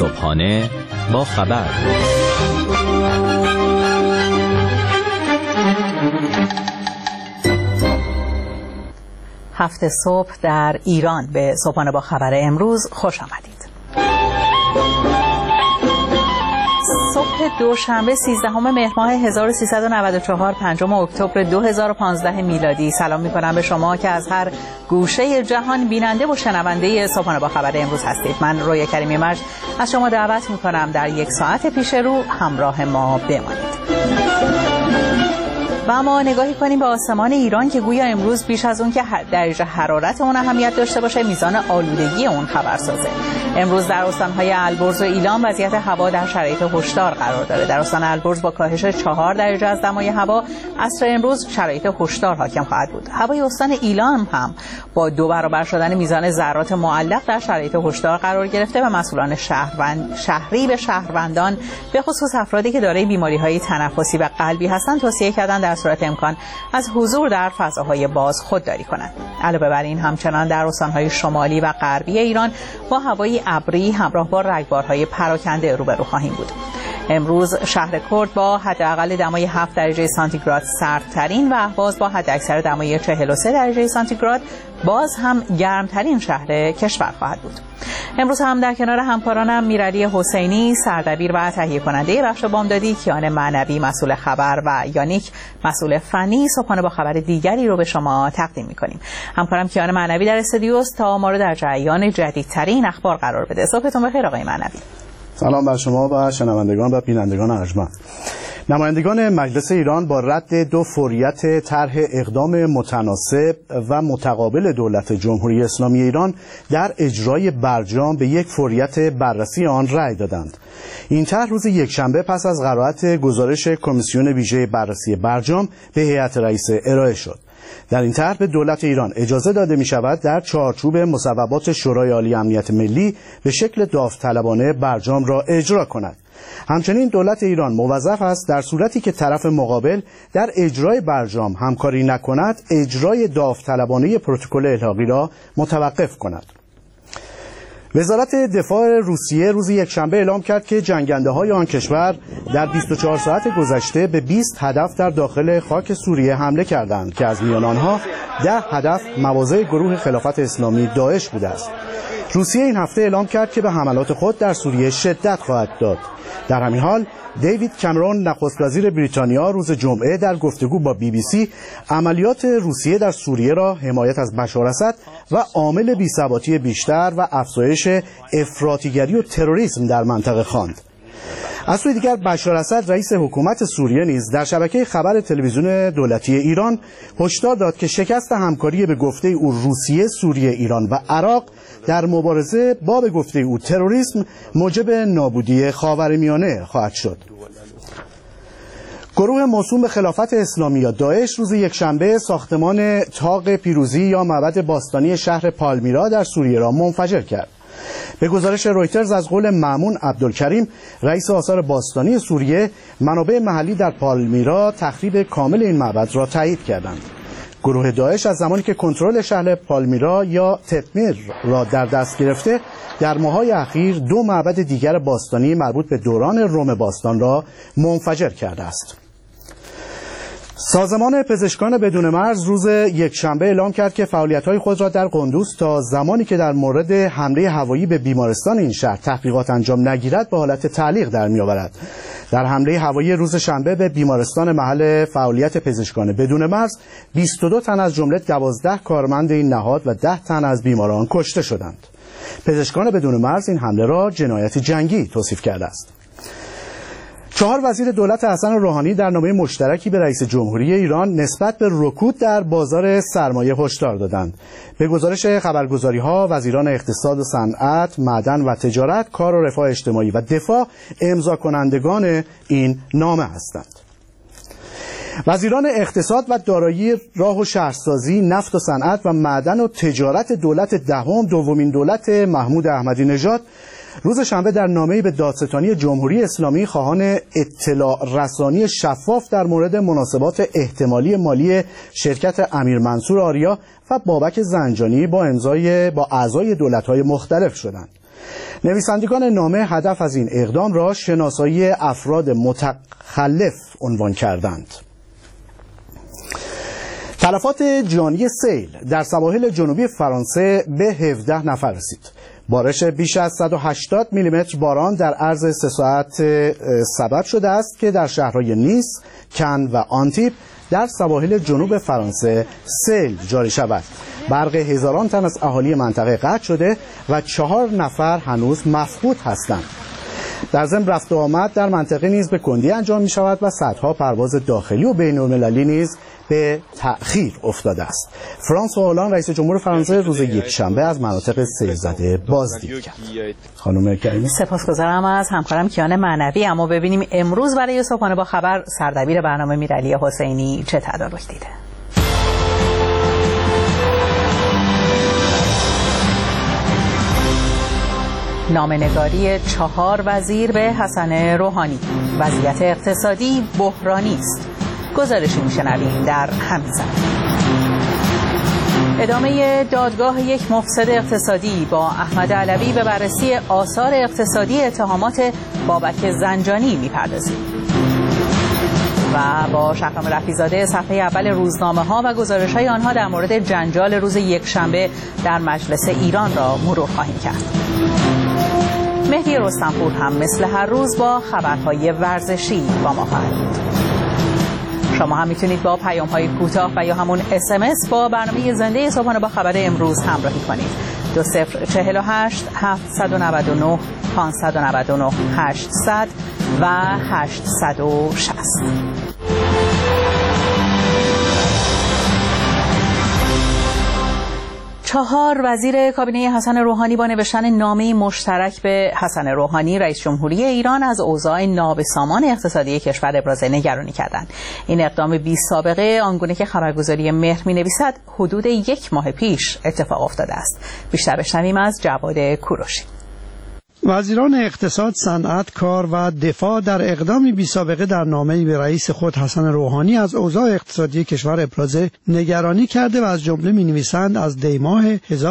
صبحانه با خبر. هفته صبح در ایران به صبحانه با خبر امروز خوش آمدید. صبح دوشنبه 13 مهر ماه 1394 5 اکتبر 2015 میلادی سلام می‌کنم به شما که از هر گوشه جهان بیننده و شنونده صبحانه با خبر امروز هستید. من رویا کریمی مجد از شما دعوت می‌کنم در یک ساعت پیش رو همراه ما بمانید. و ما نگاهی کنیم به آسمان ایران که گویا امروز بیش از اون که درجه حرارت اون اهمیت داشته باشه، میزان آلودگی اون خبرسازه. امروز در استان‌های البرز و ایلام وضعیت هوا در شرایط هشدار قرار داره. در استان البرز با کاهش 4 درجه از دمای هوا عصر امروز شرایط هشدار حاکم خواهد بود. هوای استان ایلام هم با 2 برابر شدن میزان ذرات معلق در شرایط هشدار قرار گرفته و مسئولان شهری به شهروندان به خصوص افرادی که دارای بیماری‌های تنفسی و قلبی هستند توصیه کردن در صورت امکان از حضور در فضاهای باز خودداری کنند. علاوه بر این همچنان در استان‌های شمالی و غربی ایران با هوای ابری همراه با رگبارهای پراکنده روبرو خواهیم بود. امروز شهر کرد با حداقل دمای 7 درجه سانتیگراد سردترین و اهواز با حداکثر دمای 43 درجه سانتیگراد باز هم گرمترین شهر کشور خواهد بود. امروز هم در کنار همکارانم میرعلی حسینی سردبیر و تهیه کننده بخش بامدادی، کیان معنوی مسئول خبر و یانیک مسئول فنی صبحانه با خبر دیگری رو به شما تقدیم می‌کنیم. همکارم کیان معنوی در استودیوست تا ما رو در جریان جدیدترین اخبار قرار بده. صبحتون بخیر آقای معنوی. سلام بر شما و شنوندگان و بینندگان ارجمند. نمایندگان مجلس ایران با رد 2 فوریت طرح اقدام متناسب و متقابل دولت جمهوری اسلامی ایران در اجرای برجام به 1 فوریت بررسی آن رأی دادند. این طرح روز یکشنبه پس از قرائت گزارش کمیسیون ویژه بررسی برجام به هیئت رئیسه ارائه شد. در این طرح به دولت ایران اجازه داده می شود در چارچوب مصوبات شورای عالی امنیت ملی به شکل داوطلبانه برجام را اجرا کند. همچنین دولت ایران موظف است در صورتی که طرف مقابل در اجرای برجام همکاری نکند، اجرای داوطلبانه پروتکل الحاقی را متوقف کند. وزارت دفاع روسیه روز یکشنبه اعلام کرد که جنگنده‌های آن کشور در 24 ساعت گذشته به 20 هدف در داخل خاک سوریه حمله کردند که از میان آنها 10 هدف مواضع گروه خلافت اسلامی داعش بوده است. روسیه این هفته اعلام کرد که به حملات خود در سوریه شدت خواهد داد. در همین حال دیوید کامرون نخست وزیر بریتانیا روز جمعه در گفتگو با BBC عملیات روسیه در سوریه را حمایت از بشار اسد و عامل بی‌ثباتی بیشتر و افزایش افراطیگری و تروریسم در منطقه خواند. از سوی دیگر بشار اسد رئیس حکومت سوریه نیز در شبکه خبر تلویزیون دولتی ایران هشدار داد که شکست همکاری به گفته او روسیه، سوریه، ایران و عراق در مبارزه با به گفته او تروریسم موجب نابودی خاورمیانه خواهد شد. گروه موسوم به خلافت اسلامی یا داعش روز یکشنبه ساختمان طاق پیروزی یا معبد باستانی شهر پالمیرا در سوریه را منفجر کرد. به گزارش رویترز از قول مأمون عبدالکریم رئیس آثار باستانی سوریه، منابع محلی در پالمیرا تخریب کامل این معبد را تایید کردند. گروه داعش از زمانی که کنترل شهر پالمیرا یا تپمیر را در دست گرفته در ماه‌های اخیر 2 معبد دیگر باستانی مربوط به دوران روم باستان را منفجر کرده است. سازمان پزشکان بدون مرز روز یکشنبه اعلام کرد که فعالیت‌های خود را در قندوز تا زمانی که در مورد حمله هوایی به بیمارستان این شهر تحقیقات انجام نگیرد به حالت تعلیق در می‌آورد. در حمله هوایی روز شنبه به بیمارستان محل فعالیت پزشکان بدون مرز 22 تن از جمله 12 کارمند این نهاد و 10 تن از بیماران کشته شدند. پزشکان بدون مرز این حمله را جنایت جنگی توصیف کرده است. 4 وزیر دولت حسن روحانی در نامه مشترکی به رئیس جمهوری ایران نسبت به رکود در بازار سرمایه هشدار دادند. به گزارش خبرگزاری‌ها وزیران اقتصاد و صنعت، معدن و تجارت، کار و رفاه اجتماعی و دفاع امضا کنندگان این نامه هستند. وزیران اقتصاد و دارایی، راه و شهرسازی، نفت و صنعت و معدن و تجارت دولت دهم دومین دولت محمود احمدی نژاد روز شنبه در نامه‌ای به دادستانی جمهوری اسلامی خواهان اطلاع رسانی شفاف در مورد مناسبات احتمالی مالی شرکت امیر منصور آریا و بابک زنجانی با اعضای دولت‌های مختلف شدند. نویسندگان نامه هدف از این اقدام را شناسایی افراد متخلف عنوان کردند. تلفات جانی سیل در سواحل جنوبی فرانسه به 17 نفر رسید. بارش بیش از 180 میلیمتر باران در عرض 3 ساعت سبب شده است که در شهرهای نیس، کن و آنتیپ در سواحل جنوب فرانسه سیل جاری شود. برق هزاران تن از اهالی منطقه قطع شده و 4 نفر هنوز مفقود هستند. در ضمن رفت و آمد در منطقه نیز به کندی انجام می شود و صدها پرواز داخلی و بین المللی نیز به تأخیر افتاده است. فرانسوا هولند رئیس جمهور فرانسه روز یکشنبه از مناطق سیل زده بازدید کرد. خانم کریمی، سپاسگزارم از همکارم کیان معنوی. اما ببینیم امروز برای صبحانه با خبر سردبیر برنامه میرعلی حسینی چه تدارک دیده. نامه‌نگاری 4 وزیر به حسن روحانی. وضعیت اقتصادی بحرانی است. گزارشی میشنویم در همین زمینه. ادامه دادگاه یک مفسد اقتصادی با احمد علوی به بررسی آثار اقتصادی اتهامات بابک زنجانی میپردازیم. و با شهرام رفیع‌زاده صفحه اول روزنامه‌ها و گزارش‌های آنها در مورد جنجال روز یکشنبه در مجلس ایران را مرور خواهیم کرد. مهدی رستمپور هم مثل هر روز با خبرهای ورزشی با ما خواهد بود. شما هم میتونید با پیام‌های کوتاه و یا همون SMS با برنامه زنده صبحانه با خبر امروز همراهی کنید. 2048 799 599 800 و 860. 4 وزیر کابینه حسن روحانی با نوشتن نامه مشترک به حسن روحانی رئیس جمهوری ایران از اوضاع نابسامان اقتصادی کشور ابراز نگرانی کردند. این اقدام بی سابقه آنگونه که خبرگزاری مهر می‌نویسد حدود 1 ماه پیش اتفاق افتاده است. بیشتر بشنویم از جواد کوروشی. وزیران اقتصاد، صنعت، کار و دفاع در اقدامی بی‌سابقه در نامه‌ای به رئیس خود حسن روحانی از اوضاع اقتصادی کشور ابراز نگرانی کرده و از جمله می‌نویسند از دی‌ماه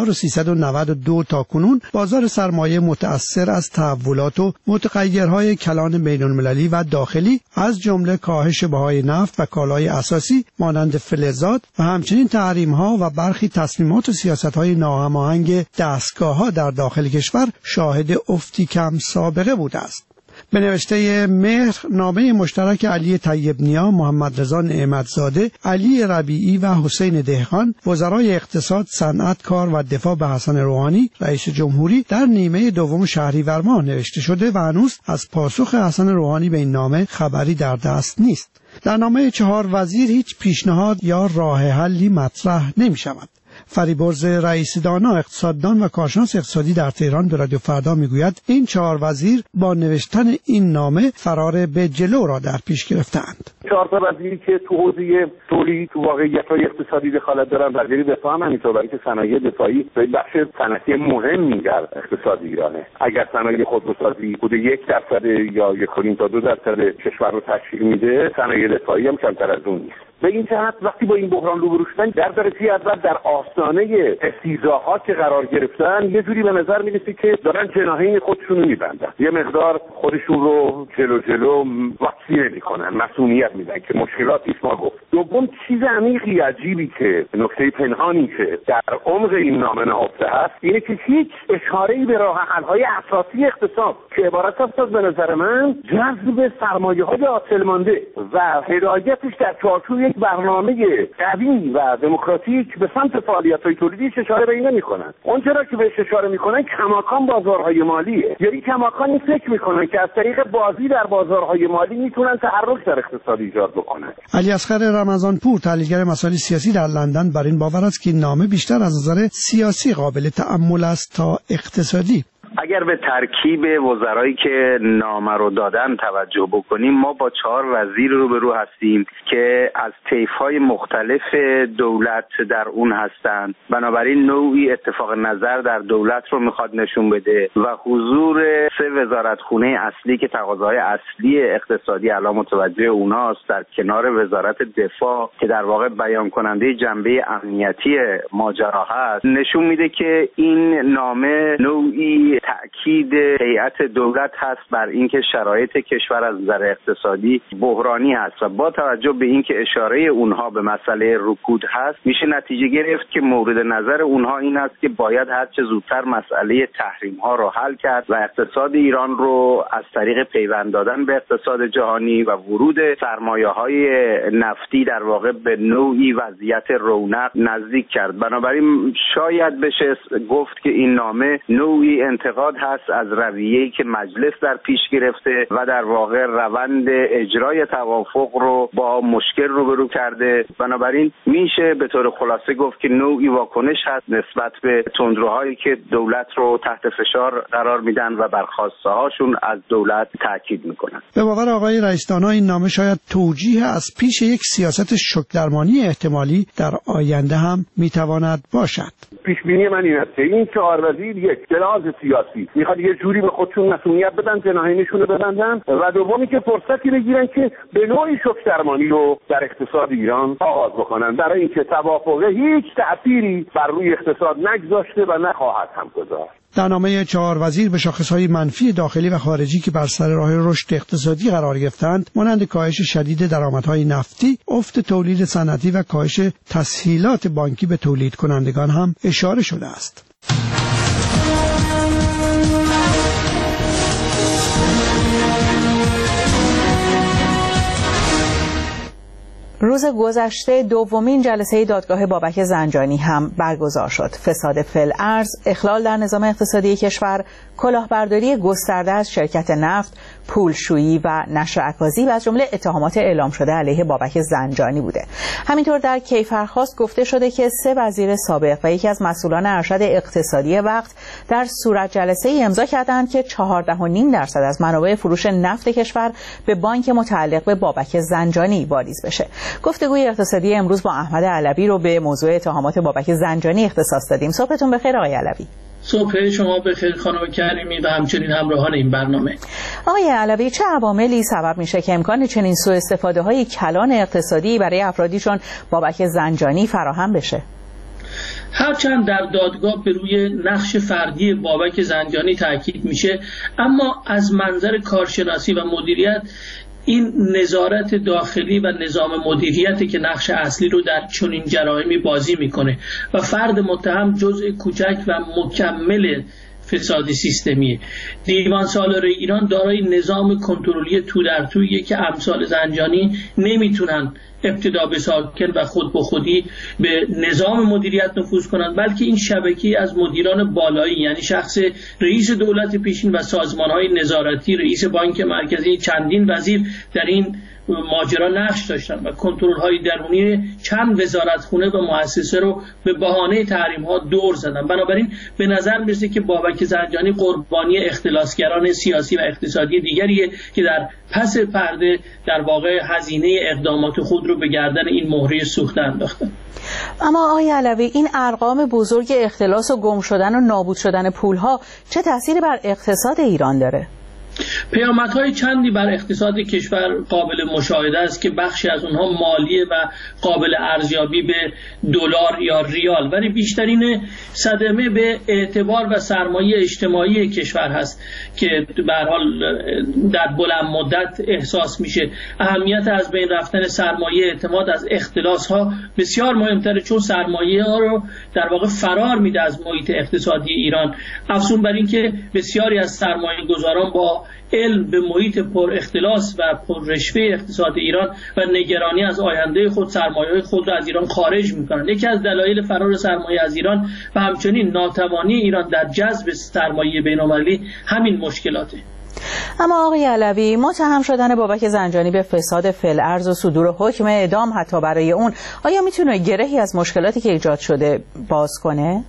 1392 تا کنون بازار سرمایه متأثر از تحولات و متغیرهای کلان بین‌المللی و داخلی از جمله کاهش بهای نفت و کالای اساسی مانند فلزات و همچنین تحریم‌ها و برخی تصمیمات و سیاست‌های ناهماهنگ دستگاه‌ها در داخل کشور شاهد افتی کم سابقه بوده است. به نوشته مهر نامه مشترک علی طیب نیا، محمد رضا نعمتزاده، علی ربیعی و حسین دهقان وزرای اقتصاد، صنعت، کار و دفاع به حسن روحانی رئیس جمهوری در نیمه دوم شهریور ماه نوشته شده و هنوز از پاسخ حسن روحانی به این نامه خبری در دست نیست. در نامه 4 وزیر هیچ پیشنهاد یا راه حلی مطرح نمی شود. فریبرز رئیس دانا اقتصاددان و کارشناس اقتصادی در تهران به رادیو فردا میگوید این 4 وزیر با نوشتن این نامه فرار به جلو را در پیش گرفتند. 4 وزیری که تو حوزه تولید تو واقعیت‌های اقتصادی دخالت دارن، وزیر دفاع هم همینطور، برای که صنایع دفاعی به بخش صنعتی مهمی در اقتصاد ایرانه. اگر صنایع خودروسازی حدود 1% یا 1.5 تا 2% کشور رو تشکیل میده، صنایع دفاعی هم کمتر از اون نیست. به این جهت وقتی با این بحران روبرو شدن در درجه اول در آستانه استیضاحات که قرار گرفتن، یه جوری به نظر میرسه که دارن جناحین خودشون رو میبندن، یه مقدار خودشون رو جلو واکسینه میکنن، مسئولیت میدن که مشکلاتی ما گفت. دوم چیز عمیقی عجیبی که نکته پنهانی که در عمق این نامه نهفته است اینه که هیچ اشاره‌ای به راه حل‌های اساسی اقتصاد که عبارت است از به نظر من جذب سرمایه‌های حاصلمانده و هدایتش در چارچوب یک برنامه قوی و دموکراتیک به سمت فعالیت‌های تولیدی اشاره به این نمی‌کنند. اونجا که بهش اشاره می‌کنن کماکان بازارهای مالیه، یعنی کماکان این فکر می‌کنن که از طریق بازی در بازارهای مالی میتونن تحرک در اقتصاد ایجاد بکنن. علی اصغر رمضانپور، تحلیلگر مسائل سیاسی در لندن، بر این باور است که این نامه بیشتر از نظر سیاسی قابل تأمل است تا اقتصادی. اگر به ترکیب وزرایی که نامه رو دادن توجه بکنیم، ما با 4 وزیر روبرو هستیم که از طیف‌های مختلف دولت در اون هستند. بنابراین نوعی اتفاق نظر در دولت رو میخواد نشون بده و حضور 3 وزارتخونه اصلی که تقاضاهای اصلی اقتصادی الان متوجه اوناست در کنار وزارت دفاع که در واقع بیان کننده جنبه امنیتی ماجرا هست، نشون میده که این نامه نوعی تأکید هیئت دولت هست بر اینکه شرایط کشور از نظر اقتصادی بحرانی هست و با توجه به اینکه اشاره اونها به مسئله رکود هست، میشه نتیجه گرفت که مورد نظر اونها این است که باید هر چه زودتر مسئله تحریم ها رو حل کرد و اقتصاد ایران رو از طریق پیوند دادن به اقتصاد جهانی و ورود سرمایه‌های نفتی در واقع به نوعی وضعیت رونق نزدیک کرد. بنابراین شاید بشه گفت که این نامه نوعی انتقاد هست از رویه‌ای که مجلس در پیش گرفته و در واقع روند اجرای توافق رو با مشکل روبرو کرده. بنابراین میشه به طور خلاصه گفت که نوعی واکنش هست نسبت به تندروهایی که دولت رو تحت فشار قرار میدن و بر خواسته هاشون از دولت تاکید میکنن. به باور آقای رئیس دانا این نامه شاید توجیه از پیش یک سیاست شوک‌درمانی احتمالی در آینده هم میتواند باشد. پیش بینی من این است که این 4 وزیر یک لحاظ سیاسی میخواد یه جوری به خودشون مسئولیت بدن، جناحینشون رو ببندن و دومی که فرصتی بگیرن که به نوعی شوک‌درمانی رو در اقتصاد ایران آغاز بکنن، برای اینکه توافق هیچ تأثیری بر روی اقتصاد نگذاشته و نخواهد هم گذاشت. در نامه 4 وزیر به شاخص‌های منفی داخلی و خارجی که بر سر راه رشد اقتصادی قرار گرفتند، مانند کاهش شدید درآمدهای نفتی، افت تولید صنعتی و کاهش تسهیلات بانکی به تولید کنندگان هم اشاره شده است. روز گذشته دومین جلسه دادگاه بابک زنجانی هم برگزار شد. فساد فی‌الارض، اخلال در نظام اقتصادی کشور، کلاهبرداری گسترده از شرکت نفت، پولشویی و نشر اکاذیب از جمله اتهامات اعلام شده علیه بابک زنجانی بوده. همینطور در کیفرخواست گفته شده که 3 وزیر سابق و یکی از مسئولان ارشد اقتصادی وقت در صورت جلسه‌ای امضا کردند که 14.5% از منابع فروش نفت کشور به بانک متعلق به بابک زنجانی واریز بشه. گفتگوی اقتصادی امروز با احمد علوی رو به موضوع اتهامات بابک زنجانی اختصاص دادیم. صبحتون بخیر آقای علوی. صبح شما بخیر خانم کریمی و همچنین همراهان این برنامه. آقای علوی، چه عواملی سبب میشه که امکان چنین سوء استفاده های کلان اقتصادی برای افرادی چون بابک زنجانی فراهم بشه؟ هرچند در دادگاه به روی نقش فردی بابک زنجانی تاکید میشه، اما از منظر کارشناسی و مدیریت این نظارت داخلی و نظام مدیریتی که نقش اصلی رو در چنین جرائمی بازی میکنه و فرد متهم جزء کوچک و مکمل فساد سیستمیه. دیوان سالار ایران دارای نظام کنترلی تو در تویه که امثال زنجانی نمیتونن ابتدا به ساکن و خود به خودی به نظام مدیریت نفوذ کنند، بلکه این شبکه از مدیران بالایی، یعنی شخص رئیس دولت پیشین و سازمان‌های نظارتی، رئیس بانک مرکزی، چندین وزیر در این ماجرا نقش داشتن و کنترل‌های درونی چند وزارتخونه و مؤسسه رو به بهانه تحریم‌ها دور زدن. بنابراین به نظر میرسه که بابک زنجانی قربانی اختلاسگران سیاسی و اقتصادی دیگریه که در پس پرده در واقع هزینه اقدامات خود رو به گردن این مهره سوخته انداختن. اما آقای علوی، این ارقام بزرگ اختلاس و گم شدن و نابود شدن پول‌ها چه تأثیری بر اقتصاد ایران داره؟ پیامدهای چندی بر اقتصاد کشور قابل مشاهده است که بخشی از اونها مالیه و قابل ارزیابی به دلار یا ریال، ولی بیشترین صدمه به اعتبار و سرمایه اجتماعی کشور هست که به هر حال در بلند مدت احساس میشه. اهمیت از بین رفتن سرمایه اعتماد از اختلاس ها بسیار مهمتره، چون سرمایه ها رو در واقع فرار میده از محیط اقتصادی ایران. افزون بر این که بسیاری از سرمایه گذاران با علم به محیط پر اختلاس و پر رشوه اقتصاد ایران و نگرانی از آینده خود سرمایه‌های خود را از ایران خارج می‌کنند. یکی از دلایل فرار سرمایه از ایران و همچنین ناتوانی ایران در جذب سرمایه بین‌المللی همین مشکلاته. اما آقای علوی، متهم شدن بابک زنجانی به فساد فی‌الارض و صدور حکم اعدام حتی برای اون، آیا میتونه گرهی از مشکلاتی که ایجاد شده باز کنه؟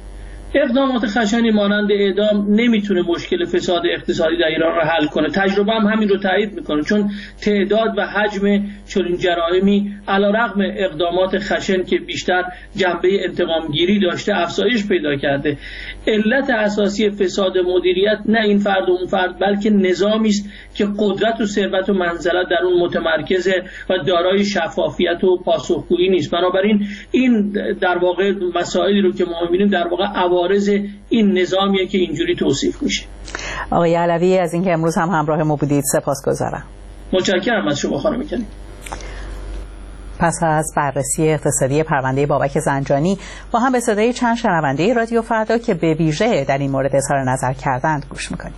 اقدامات خشنی مانند اعدام نمیتونه مشکل فساد اقتصادی در ایران را حل کنه. تجربه هم همین رو تایید میکنه، چون تعداد و حجم چنین جرائمی علیرغم اقدامات خشن که بیشتر جنبه انتقامگیری داشته افزایش پیدا کرده. علت اساسی فساد مدیریت نه این فرد و اون فرد، بلکه نظامی است که قدرت و ثروت و منزلت در اون متمرکزه و دارای شفافیت و پاسخگویی نیست. بنابراین این در واقع مسائلی رو که ما می‌بینیم در واقع عوارض این نظامیه که اینجوری توصیف میشه. آقای علوی از اینکه امروز هم همراه ما بودید سپاسگزارم. متشکرم از شما خانم کنی. پس از بررسی اقتصادی پرونده بابک زنجانی با هم به صدای چند شنونده رادیو فردا که به ویژه در این مورد اظهار نظر کردند گوش میکنیم.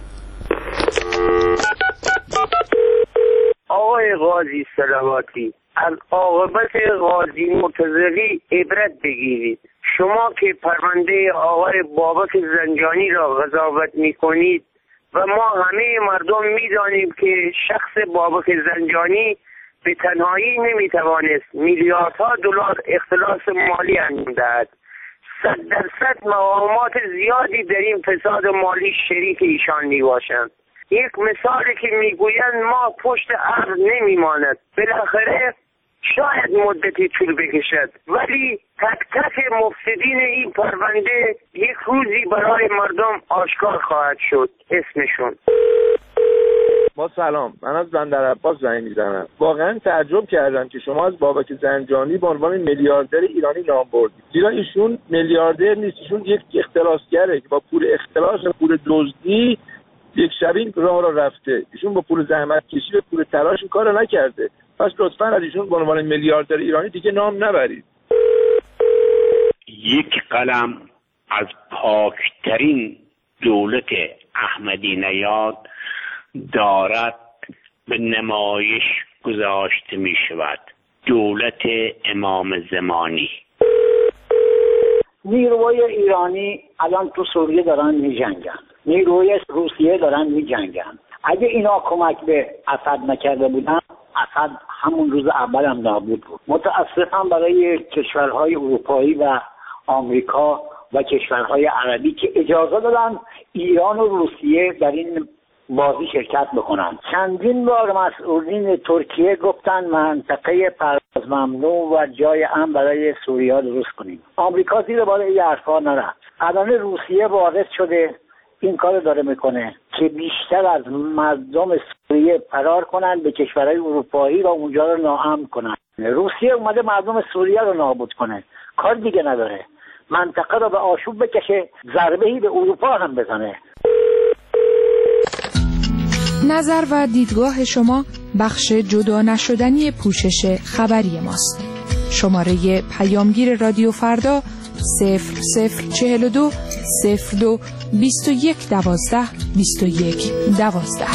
آقای قاضی صلواتی، از عاقبت قاضی مرتضوی عبرت بگیرید. شما که پرونده آقای بابک زنجانی را قضاوت میکنید و ما همه مردم میدانیم که شخص بابک زنجانی به تنهایی نمیتوانست میلیاردها دلار اختلاس مالی انجام دهد. 100% مقامات زیادی در این فساد مالی شریک ایشان میباشند. یک مثالی که میگویند ما پشت ابر نمیماند، بالاخره شاید مدتی طول بکشد، ولی تک تک مفسدین این پرونده یک روزی برای مردم آشکار خواهد شد اسمشون. با سلام، من از بندرعباس زنگ میزنم. واقعا تعجب کردم که شما از بابک زنجانی به عنوان میلیاردر ایرانی نام بردید. زیرا ایشون میلیاردر نیست، ایشون یک اختلاسگره که با پول اختلاس و پول دزدی یک شبین راه را رفته. ایشون با پول زحمت کشی و پول تلاش این کارو نکرده. پس لطفاً از ایشون به عنوان میلیاردر ایرانی دیگه نام نبرید. یک قلم از پاکترین دولت احمدی نژاد دارد به نمایش گذاشته می شود. دولت امام زمانی. نیروهای ایرانی الان تو سوریه دارن می جنگن، نیروهای روسیه دارن می جنگن. اگه اینا کمک به اسد نکرده بودن، اسد همون روز اول هم نابود بود. متاسفم برای کشورهای اروپایی و آمریکا و کشورهای عربی که اجازه دادن ایران و روسیه در این بازی شرکت بکنن. چندین بار مسئولین ترکیه گفتن منطقه پرواز ممنوع و جای امن برای سوریا درست کنیم. آمریکا زیر بار این حرفا نرفت. الان روسیه وارد شده این کار داره میکنه که بیشتر از مردم سوریه فرار کنن به کشورهای اروپایی و اونجا رو ناامن کنن. روسیه اومده مردم سوریه رو نابود کنه، کار دیگه نداره. منطقه رو به آشوب بکشه، ضربه‌ای به اروپا هم بزنه. نظر و دیدگاه شما بخش جدا نشدنی پوشش خبری ماست. شماره پیامگیر رادیو فردا 0042 02 21 12 21 12.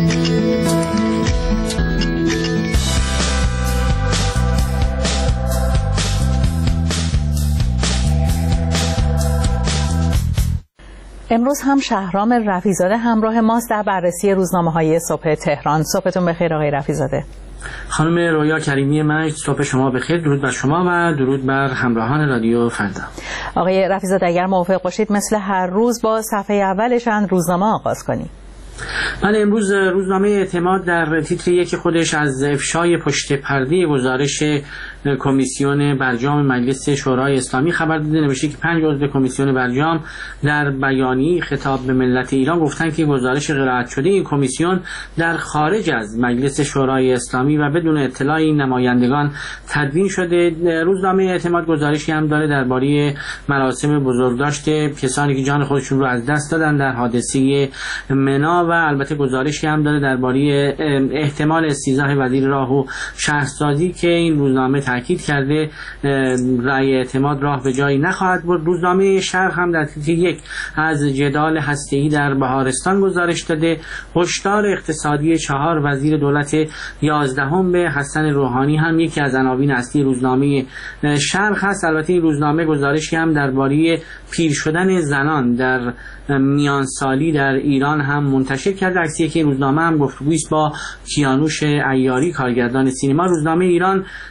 امروز هم شهرام رفیزاده همراه ماست در بررسی روزنامه‌های صبح تهران. صبحتون بخیر آقای رفیزاده. خانم رویا کریمی مجد، صبح شما بخیر. درود بر شما و درود بر همراهان رادیو فردا. آقای رفیزاده اگر موافق باشید مثل هر روز با صفحه اولشان روزنامه آغاز کنیم. بله، امروز روزنامه اعتماد در تیتر یک خودش از افشای پشت پرده گزارش کمیسیون برجام مجلس شورای اسلامی خبر داده. نوشته که 5 عضو کمیسیون برجام در بیانیه خطاب به ملت ایران گفتند که گزارش قرائت شده این کمیسیون در خارج از مجلس شورای اسلامی و بدون اطلاع این نمایندگان تدوین شده. روزنامه اعتماد گزارشی هم داره درباره مراسم بزرگداشت کسانی که جان خودشون رو از دست دادن در حادثه منا و البته گزارشی هم داره درباره احتمال استیضاح وزیر راه و شهرسازی که این روزنامه تاکید کرده رأی اعتماد راه به جایی نخواهد برد. روزنامه شرق هم در تیتر یک از جدال هسته‌ای در بهارستان گزارش داده. هشدار اقتصادی 4 وزیر دولت 11 به حسن روحانی هم یکی از عناوین اصلی روزنامه شرق هست. البته این روزنامه گزارشی هم درباره پیر شدن زنان در میان سالی در ایران هم منتشر کرده. عکسی که روزنامه هم گفتگویی است با کیانوش عیاری کارگردان سینما. روزنامه ایران در تیتر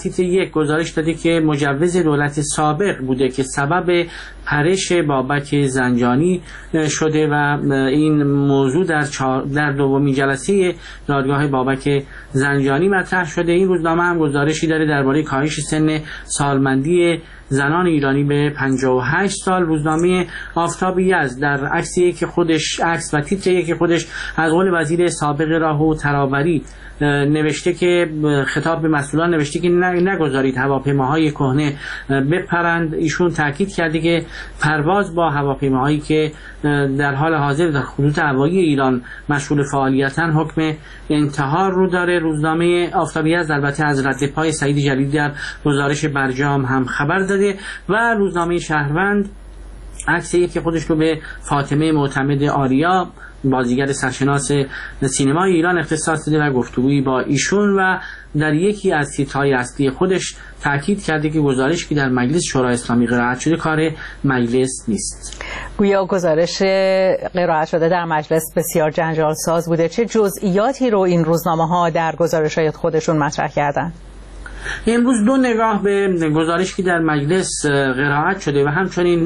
تیتر 1 گزارش داده که مجوز دولت سابق بوده که سبب پرش بابک زنجانی شده و این موضوع در دومین جلسه دادگاه بابک زنجانی مطرح شده. این روزنامه هم گزارشی داره درباره کاهش سن سالمندی زنان ایرانی به 58 سال. روزنامه آفتاب یزد در عکسی که خودش عکس و تیتری که خودش از قول وزیر سابق راه و ترابری نوشته که خطاب به مسئولان نوشته که نگذارید هواپیماهای کهنه بپرند. ایشون تاکید کرده که پرواز با هواپیماهایی که در حال حاضر در خطوط هوایی ایران مشغول فعالیتن حکم انتحار رو داره. روزنامه آفتاب یزد البته از رد پای سعید جلیلی در گزارش برجام هم خبر داده و روزنامه شهروند عکسی که خودش رو به فاطمه معتمد آریا بازیگر سرشناس سینمای ایران اختصاص داده و گفتگویی با ایشون و در یکی از تیترهای اصلی خودش تاکید کرده که گزارشی که در مجلس شورای اسلامی قرائت شده کار مجلس نیست. گویا گزارش قرائت شده در مجلس بسیار جنجال ساز بوده. چه جزئیاتی رو این روزنامه‌ها در گزارش‌های خودشون مطرح کردن؟ امروز دو نگاه به گزارشی که در مجلس قرائت شده و همچنین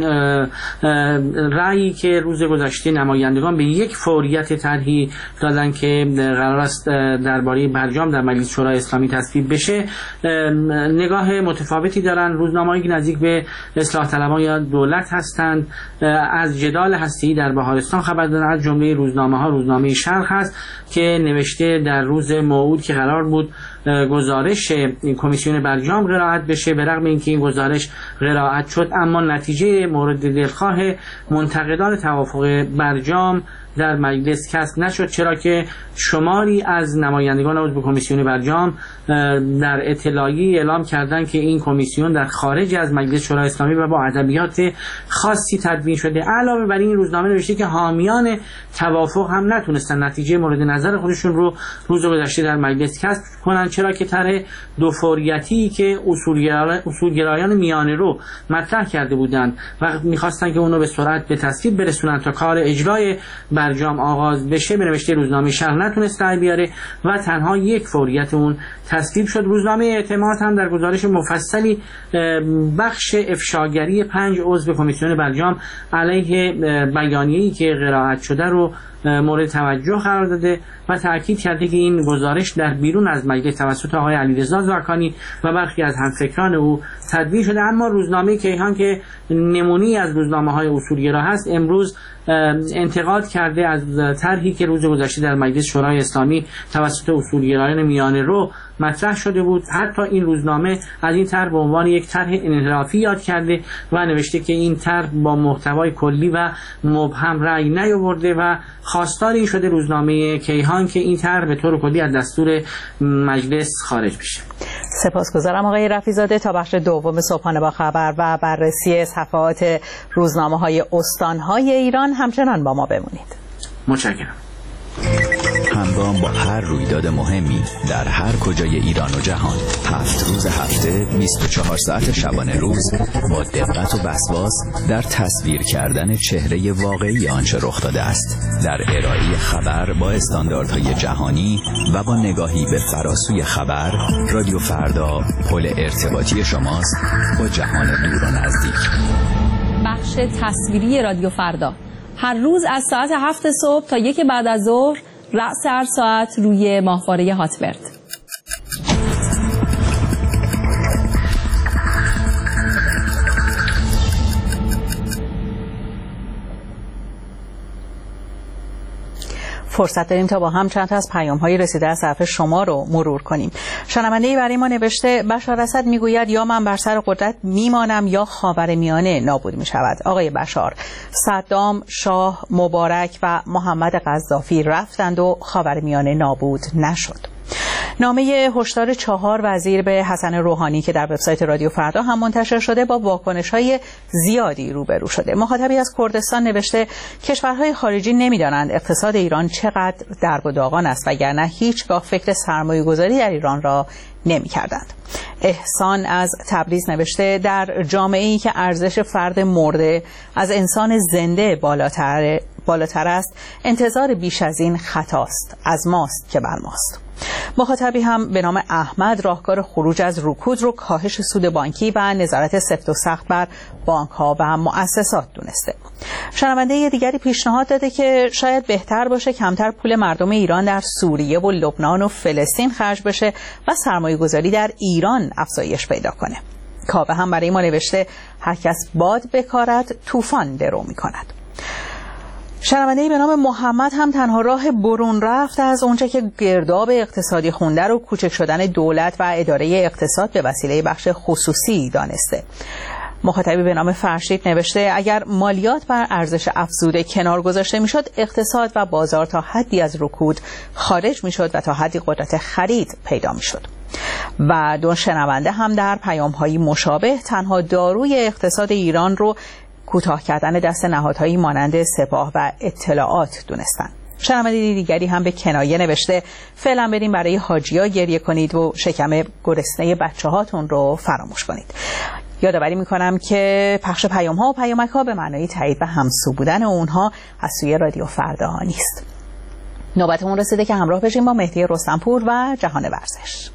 رأیی که روز گذشته نمایندگان به یک فوریت طرحی دادن که قرار است درباره برجام در مجلس شورای اسلامی تصویب بشه نگاه متفاوتی دارن. روزنامه‌ای که نزدیک به اصلاح طلبان یا دولت هستند از جدال هسته‌ای در بهارستان خبر دادن. از جمله روزنامه‌ها روزنامه شرق هست که نوشته در روز موعود که قرار بود گزارش کمیسیون برجام قرائت بشه، به رغم اینکه این گزارش قرائت شد اما نتیجه مورد دلخواه منتقدان توافق برجام در مجلس کسب نشد، چرا که شماری از نمایندگان عضو کمیسیون برجام در اطلاعیه اعلام کردند که این کمیسیون در خارج از مجلس شورای اسلامی و با ادبیات خاصی تدوین شده. علاوه بر این روزنامه نوشته که حامیان توافق هم نتونستن نتیجه مورد نظر خودشون رو روز گذشته در مجلس کسب کنن، چرا که طرح دو فوریتی که اصولگرایان میانه رو مطرح کرده بودند و می‌خواستن که اونو به سرعت به تصویب برسونن تا کار اجرای برجام آغاز بشه، به نوشته روزنامه شرق نتونست رأی بیاره و تنها یک فوریت اون تصویب شد. روزنامه اعتماد هم در گزارش مفصلی بخش افشاگری 5 عضو کمیسیون برجام علیه بیانیه‌ای که قرائت شده رو مورد توجه قرار داده و تاکید کرده که این گزارش در بیرون از مجلس توسط آقای علیرضا زاکانی و برخی از همفکران او تدوین شده. اما روزنامه کیهان که نمونه‌ای از روزنامه‌های اصولگرا هست امروز انتقاد کرده از طرحی که روز گذشته در مجلس شورای اسلامی توسط اصولگرایان میانه رو مطرح شده بود. حتی این روزنامه از این طرح به عنوان یک طرح انحرافی یاد کرده و نوشته که این طرح با محتوای کلی و مبهم رأی نیاورده و خواستار این شده روزنامه کیهان که این طرح به طور کلی از دستور مجلس خارج بشه. سپاسگزارم آقای رفیع‌زاده. تا بخش دوم صبحانه با خبر و بررسی صفحات روزنامه‌های استان‌های ایران همچنان با ما بمونید. متشکرم. همگام با هر رویداد مهمی در هر کجای ایران و جهان 7 روز هفته 24 ساعت شبانه روز با دقت و وسواس در تصویر کردن چهره واقعی آنچه رخ داده است، در ارائه خبر با استانداردهای جهانی و با نگاهی به فراسوی خبر. رادیو فردا پل ارتباطی شماست با جهان دور و نزدیک. بخش تصویری رادیو فردا هر روز از ساعت 7 صبح تا 1 بعد از ظهر رأس هر ساعت روی ماهواره هاتبرد. فرصت داریم تا با هم چند تا از پیام‌های رسیده از طرف شما رو مرور کنیم. شنونده‌ای برای ما نوشته بشار اسد میگوید یا من بر سر قدرت میمانم یا خاورمیانه نابود میشود. آقای بشار، صدام، شاه، مبارک و محمد قذافی رفتند و خاورمیانه نابود نشد. نامه هشدار 4 وزیر به حسن روحانی که در وبسایت رادیو فردا هم منتشر شده با واکنش‌های زیادی روبرو شده. مخاطبی از کردستان نوشته کشورهای خارجی نمی‌دانند اقتصاد ایران چقدر درب و داغان است وگرنه هیچگاه فکر سرمایه‌گذاری در ایران را نمی‌کردند. احسان از تبریز نوشته در جامعه‌ای که ارزش فرد مرده از انسان زنده بالاتر است، انتظار بیش از این خطاست، از ماست که بر ماست. مخاطبی هم به نام احمد راهکار خروج از رکود رو کاهش سود بانکی و نظارت سفت و سخت بر بانک‌ها و مؤسسات دونسته. شنونده دیگری پیشنهاد داده که شاید بهتر باشه کمتر پول مردم ایران در سوریه و لبنان و فلسطین خرج بشه و سرمایه‌گذاری در ایران افزایش پیدا کنه. کاوه هم برای ما نوشته هر کس باد بکارد طوفان درو می‌کند. شنونده‌ای به نام محمد هم تنها راه برون رفت از اونچه که گرداب اقتصادی خونده رو کوچک شدن دولت و اداره اقتصاد به وسیله بخش خصوصی دانسته. مخاطبی به نام فرشید نوشته اگر مالیات بر ارزش افزوده کنار گذاشته میشد اقتصاد و بازار تا حدی از رکود خارج میشد و تا حدی قدرت خرید پیدا میشد. و دو شنونده هم در پیام‌های مشابه تنها داروی اقتصاد ایران رو کوتاه کردن دست نهادهایی مانند سپاه و اطلاعات دونستن. شنونده دیگری هم به کنایه نوشته فعلا بریم برای حاجی‌ها گریه کنید و شکم گرسنه بچه‌هاتون رو فراموش کنید. یادآوری میکنم که پخش پیام‌ها و پیامک‌ها به معنای تایید و همسو بودن اونها از سوی رادیو فردا نیست. نوبتمون رسیده که همراه بشیم با مهدی رستمپور و جهان ورزش.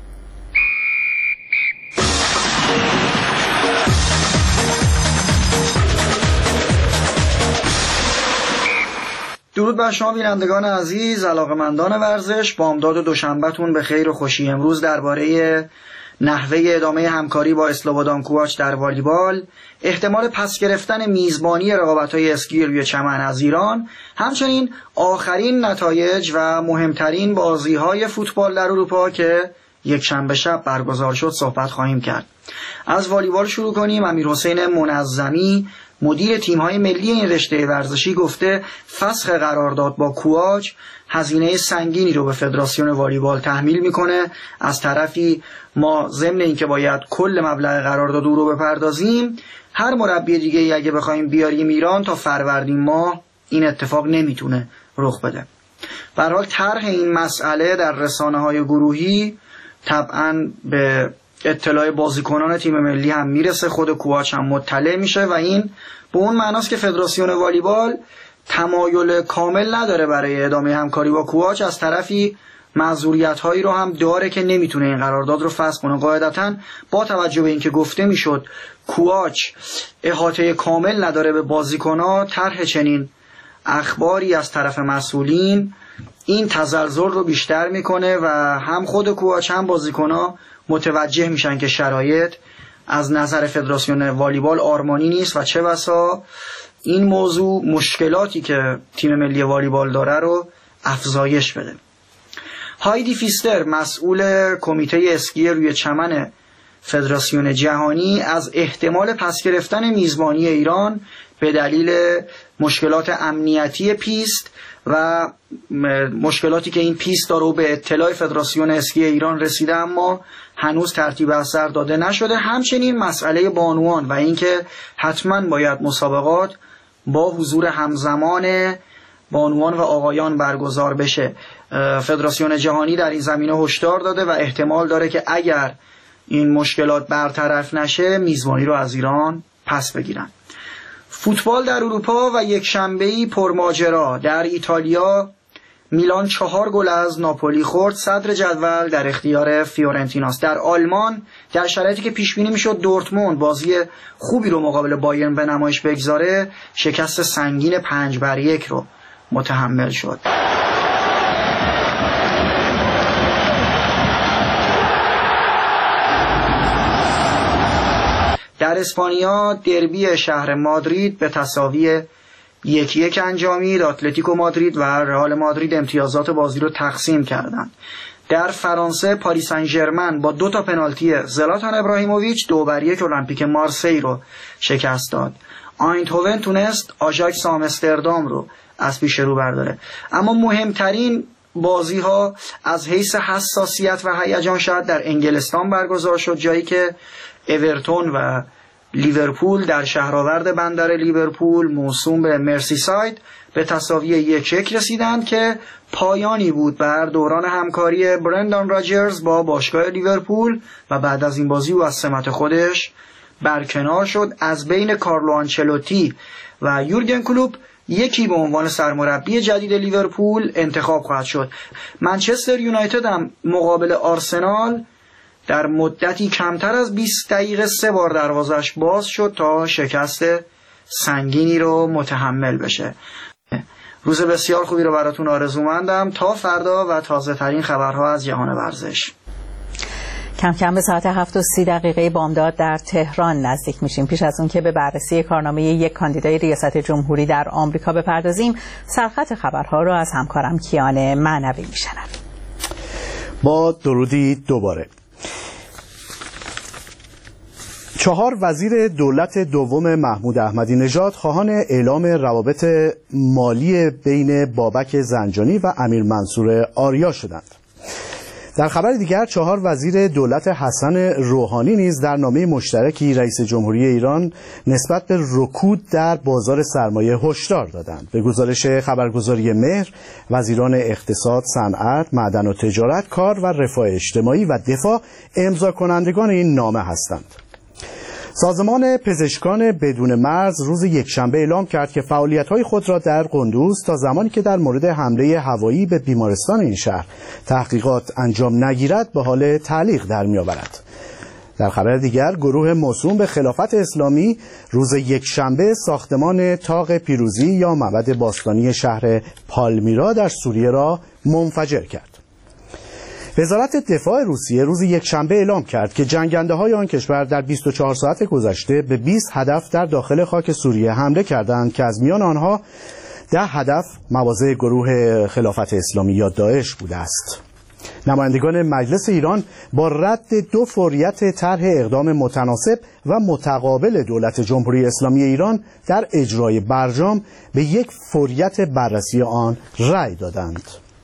درود بر شما بینندگان عزیز، علاقه‌مندان ورزش. بامداد و دوشنبه‌تون به خیر و خوشی. امروز درباره نحوه ادامه همکاری با اسلوبودان کوواچ در والیبال، احتمال پس گرفتن میزبانی رقابت‌های اسکی روی چمن از ایران، همچنین آخرین نتایج و مهمترین بازی‌های فوتبال در اروپا که یک شنبه شب برگزار شد صحبت خواهیم کرد. از والیبال شروع کنیم. امیرحسین منظمی مدیر تیم‌های ملی این رشته ورزشی گفته فسخ قرارداد با کوواچ هزینه سنگینی رو به فدراسیون والیبال تحمیل میکنه. از طرفی ما ضمن اینکه باید کل مبلغ قرارداد رو بپردازیم، هر مربی دیگه ای اگه بخوایم بیاریم ایران تا فروردین ماه این اتفاق نمیتونه رخ بده. به هر حال طرح این مسئله در رسانه‌های گروهی طبعاً به اطلاع بازیکنان تیم ملی هم میرسه، خود کوواچ هم مطلع میشه و این به اون معناست که فدراسیون والیبال تمایل کامل نداره برای ادامه همکاری با کوواچ. از طرفی معذوریت هایی رو هم داره که نمیتونه این قرارداد رو فسخ کنه. قاعدتاً با توجه به اینکه گفته میشد کوواچ احاطه کامل نداره به بازیکن‌ها، طرح چنین اخباری از طرف مسئولین این تزلزل رو بیشتر میکنه و هم خود کوواچ هم بازیکن‌ها متوجه میشن که شرایط از نظر فدراسیون والیبال آرمانی نیست و چه بسا این موضوع مشکلاتی که تیم ملی والیبال داره رو افزایش بده. هایدی فیستر مسئول کمیته اسکی روی چمن فدراسیون جهانی از احتمال پس گرفتن میزبانی ایران به دلیل مشکلات امنیتی پیست و مشکلاتی که این پیست داره به اطلاع فدراسیون اسکی ایران رسیده اما هنوز ترتیب اثر داده نشده. همچنین مسئله بانوان و اینکه حتما باید مسابقات با حضور همزمان بانوان و آقایان برگزار بشه. فدراسیون جهانی در این زمینه هشدار داده و احتمال داره که اگر این مشکلات برطرف نشه میزبانی رو از ایران پس بگیرن. فوتبال در اروپا و یک شنبه‌ای پرماجرا. در ایتالیا میلان 4 گل از ناپولی خورد، صدر جدول در اختیار فیورنتیناست. در آلمان در شرایطی که پیش بینی میشد دورتموند بازی خوبی رو مقابل بایرن به نمایش بگذاره، شکست سنگین 5-1 رو متحمل شد. در اسپانیا دربی شهر مادرید به تساوی 1-1 انجامید. اتلتیکو مادرید و رئال مادرید امتیازات بازی رو تقسیم کردند. در فرانسه پاریس سن ژرمن با 2 پنالتی زلاتان ابراهیموویچ 2-1 المپیک مارسی رو شکست داد. آیندهوون تونست آژاکس آمستردام رو از پیش رو برداره. اما مهمترین بازی ها از حیث حساسیت و هیجان شاید در انگلستان برگزار شد، جایی که اورتون و لیورپول در شهرآورد بندر لیورپول موسوم به مرسیساید به تساوی 1-1 رسیدند که پایانی بود بر دوران همکاری برندان راجرز با باشگاه لیورپول و بعد از این بازی او از سمت خودش برکنار شد. از بین کارلو آنچلوتی و یورگن کلوپ یکی به عنوان سرمربی جدید لیورپول انتخاب خواهد شد. منچستر یونایتد هم مقابل آرسنال در مدتی کمتر از 20 دقیقه 3 بار دروازش باز شد تا شکست سنگینی رو متحمل بشه. روز بسیار خوبی رو براتون آرزومندم. تا فردا و تازه ترین خبرها از جهان ورزش. کم کم به ساعت 7:30 بامداد در تهران نزدیک میشیم. پیش از اون که به بررسی کارنامه یک کاندیدای ریاست جمهوری در آمریکا بپردازیم، سرخط خبرها رو از همکارم کیان معنوی میشنویم. با درودی دوباره. 4 وزیر دولت دوم محمود احمدی نژاد خواهان اعلام روابط مالی بین بابک زنجانی و امیر منصور آریا شدند. در خبر دیگر 4 وزیر دولت حسن روحانی نیز در نامه مشترکی رئیس جمهوری ایران نسبت به رکود در بازار سرمایه هشدار دادند. به گزارش خبرگزاری مهر، وزیران اقتصاد، صنعت، معدن و تجارت، کار و رفاه اجتماعی و دفاع امضا کنندگان این نامه هستند. سازمان پزشکان بدون مرز روز یکشنبه اعلام کرد که فعالیت‌های خود را در قندوز تا زمانی که در مورد حمله هوایی به بیمارستان این شهر تحقیقات انجام نگیرد به حال تعلیق در می‌آورد. در خبر دیگر، گروه موسوم به خلافت اسلامی روز یکشنبه ساختمان طاق پیروزی یا معبد باستانی شهر پالمیرا در سوریه را منفجر کرد. وزارت دفاع روسیه روز یکشنبه اعلام کرد که جنگنده‌های آن کشور در 24 ساعت گذشته به 20 هدف در داخل خاک سوریه حمله کردند که از میان آنها 10 هدف مواضع گروه خلافت اسلامی یا داعش بوده است. نمایندگان مجلس ایران با رد 2 فوریت طرح اقدام متناسب و متقابل دولت جمهوری اسلامی ایران در اجرای برجام به 1 فوریت بررسی آن رأی دادند.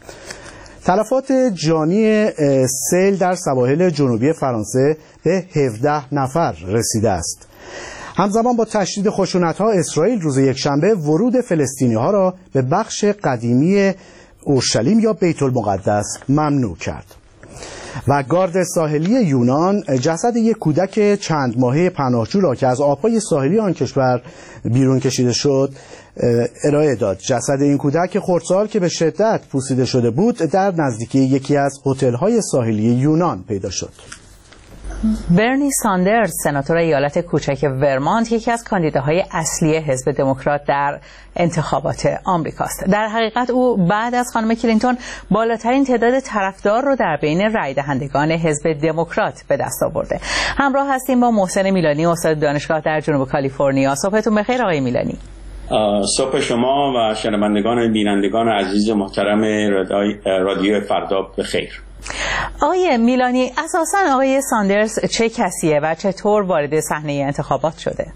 تلفات جانی سیل در سواحل جنوبی فرانسه به 17 نفر رسیده است. همزمان با تشدید خشونت‌ها، اسرائیل روز یکشنبه ورود فلسطینی‌ها را به بخش قدیمی اورشلیم یا بیت المقدس ممنوع کرد. و گارد ساحلی یونان جسد یک کودک چند ماهه پناهجو را که از آب‌های ساحلی آن کشور بیرون کشیده شد ارائه داد. جسد این کودک خردسال که به شدت پوسیده شده بود در نزدیکی یکی از هتل‌های ساحلی یونان پیدا شد. برنی ساندرز، سناتور ایالت کوچک ورمانت، یکی از کاندیداهای اصلی حزب دموکرات در انتخابات آمریکاست. در حقیقت او بعد از خانم کلینتون بالاترین تعداد طرفدار رو در بین رای دهندگان حزب دموکرات به دست آورده. همراه هستیم با محسن میلانی، استاد دانشگاه در جنوب کالیفرنیا. صبحتون بخیر آقای میلانی. صبح شما و شنوندگان بینندگان عزیز محترم رادیو فردا بخیر. آقای میلانی، اساساً آقای ساندرز چه کسیه و چطور وارد صحنه انتخابات شده؟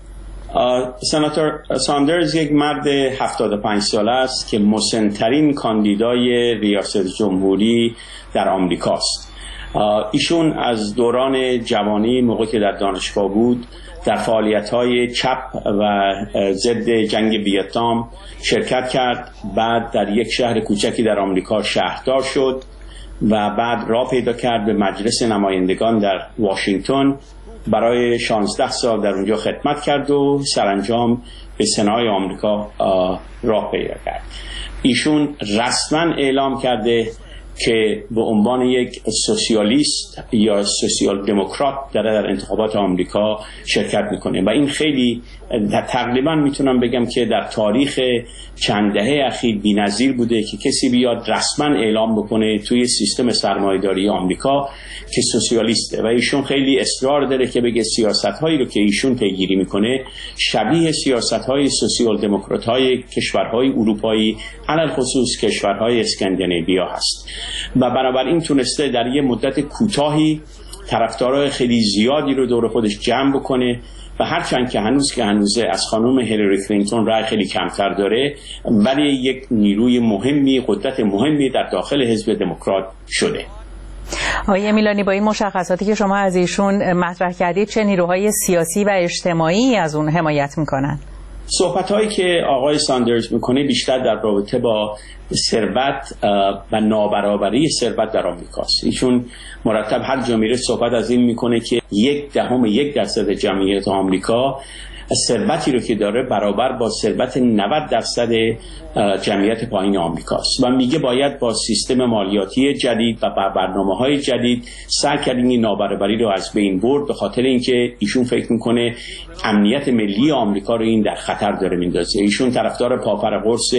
سناتور ساندرز یک مرد 75 ساله است که مسن‌ترین کاندیدای ریاست جمهوری در آمریکاست. ایشون از دوران جوانی موقعی که در دانشگاه بود در فعالیت‌های چپ و ضد جنگ ویتنام شرکت کرد. بعد در یک شهر کوچکی در آمریکا شهردار شد و بعد راه پیدا کرد به مجلس نمایندگان در واشنگتن. برای 16 سال در اونجا خدمت کرد و سرانجام به سنای آمریکا راه پیدا کرد. ایشون رسما اعلام کرده که به عنوان یک سوسیالیست یا سوسیال دموکرات در انتخابات آمریکا شرکت میکنه و این خیلی تقریبا میتونم بگم که در تاریخ چند دهه اخیر بی‌نظیر بوده که کسی بیاد رسما اعلام بکنه توی سیستم سرمایه‌داری آمریکا که سوسیالیسته و ایشون خیلی اصرار داره که بگه سیاست‌هایی رو که ایشون پیگیری میکنه شبیه سیاست‌های سوسیال دموکرات‌های کشورهای اروپایی علل خصوص کشورهای اسکاندیناویا هست و بنابراین تونسته در یه مدت کوتاهی طرفدارای خیلی زیادی رو دور خودش جمع بکنه و هرچند که هنوزه از خانم هیلاری کلینتون رای خیلی کمتر داره ولی یک نیروی مهمی، قدرت مهمی در داخل حزب دموکرات شده. آقای میلانی، با این مشخصاتی که شما از ایشون مطرح کردید چه نیروهای سیاسی و اجتماعی از اون حمایت میکنن؟ صحبت‌هایی که آقای ساندرز میکنه بیشتر در رابطه با ثروت و نابرابری ثروت در آمریکاست. ایشون مرتب هر جا میره صحبت از این میکنه که 0.1% جمعیت آمریکا ثروتی رو که داره برابر با ثروت 90% جمعیت پایین آمریکاست و میگه باید با سیستم مالیاتی جدید و برنامه‌های جدید سعی کردیم این نابرابری رو از بین برد، به خاطر اینکه ایشون فکر میکنه امنیت ملی آمریکا رو این در خطر داره میندازه. ایشون طرفدار پاپر قرص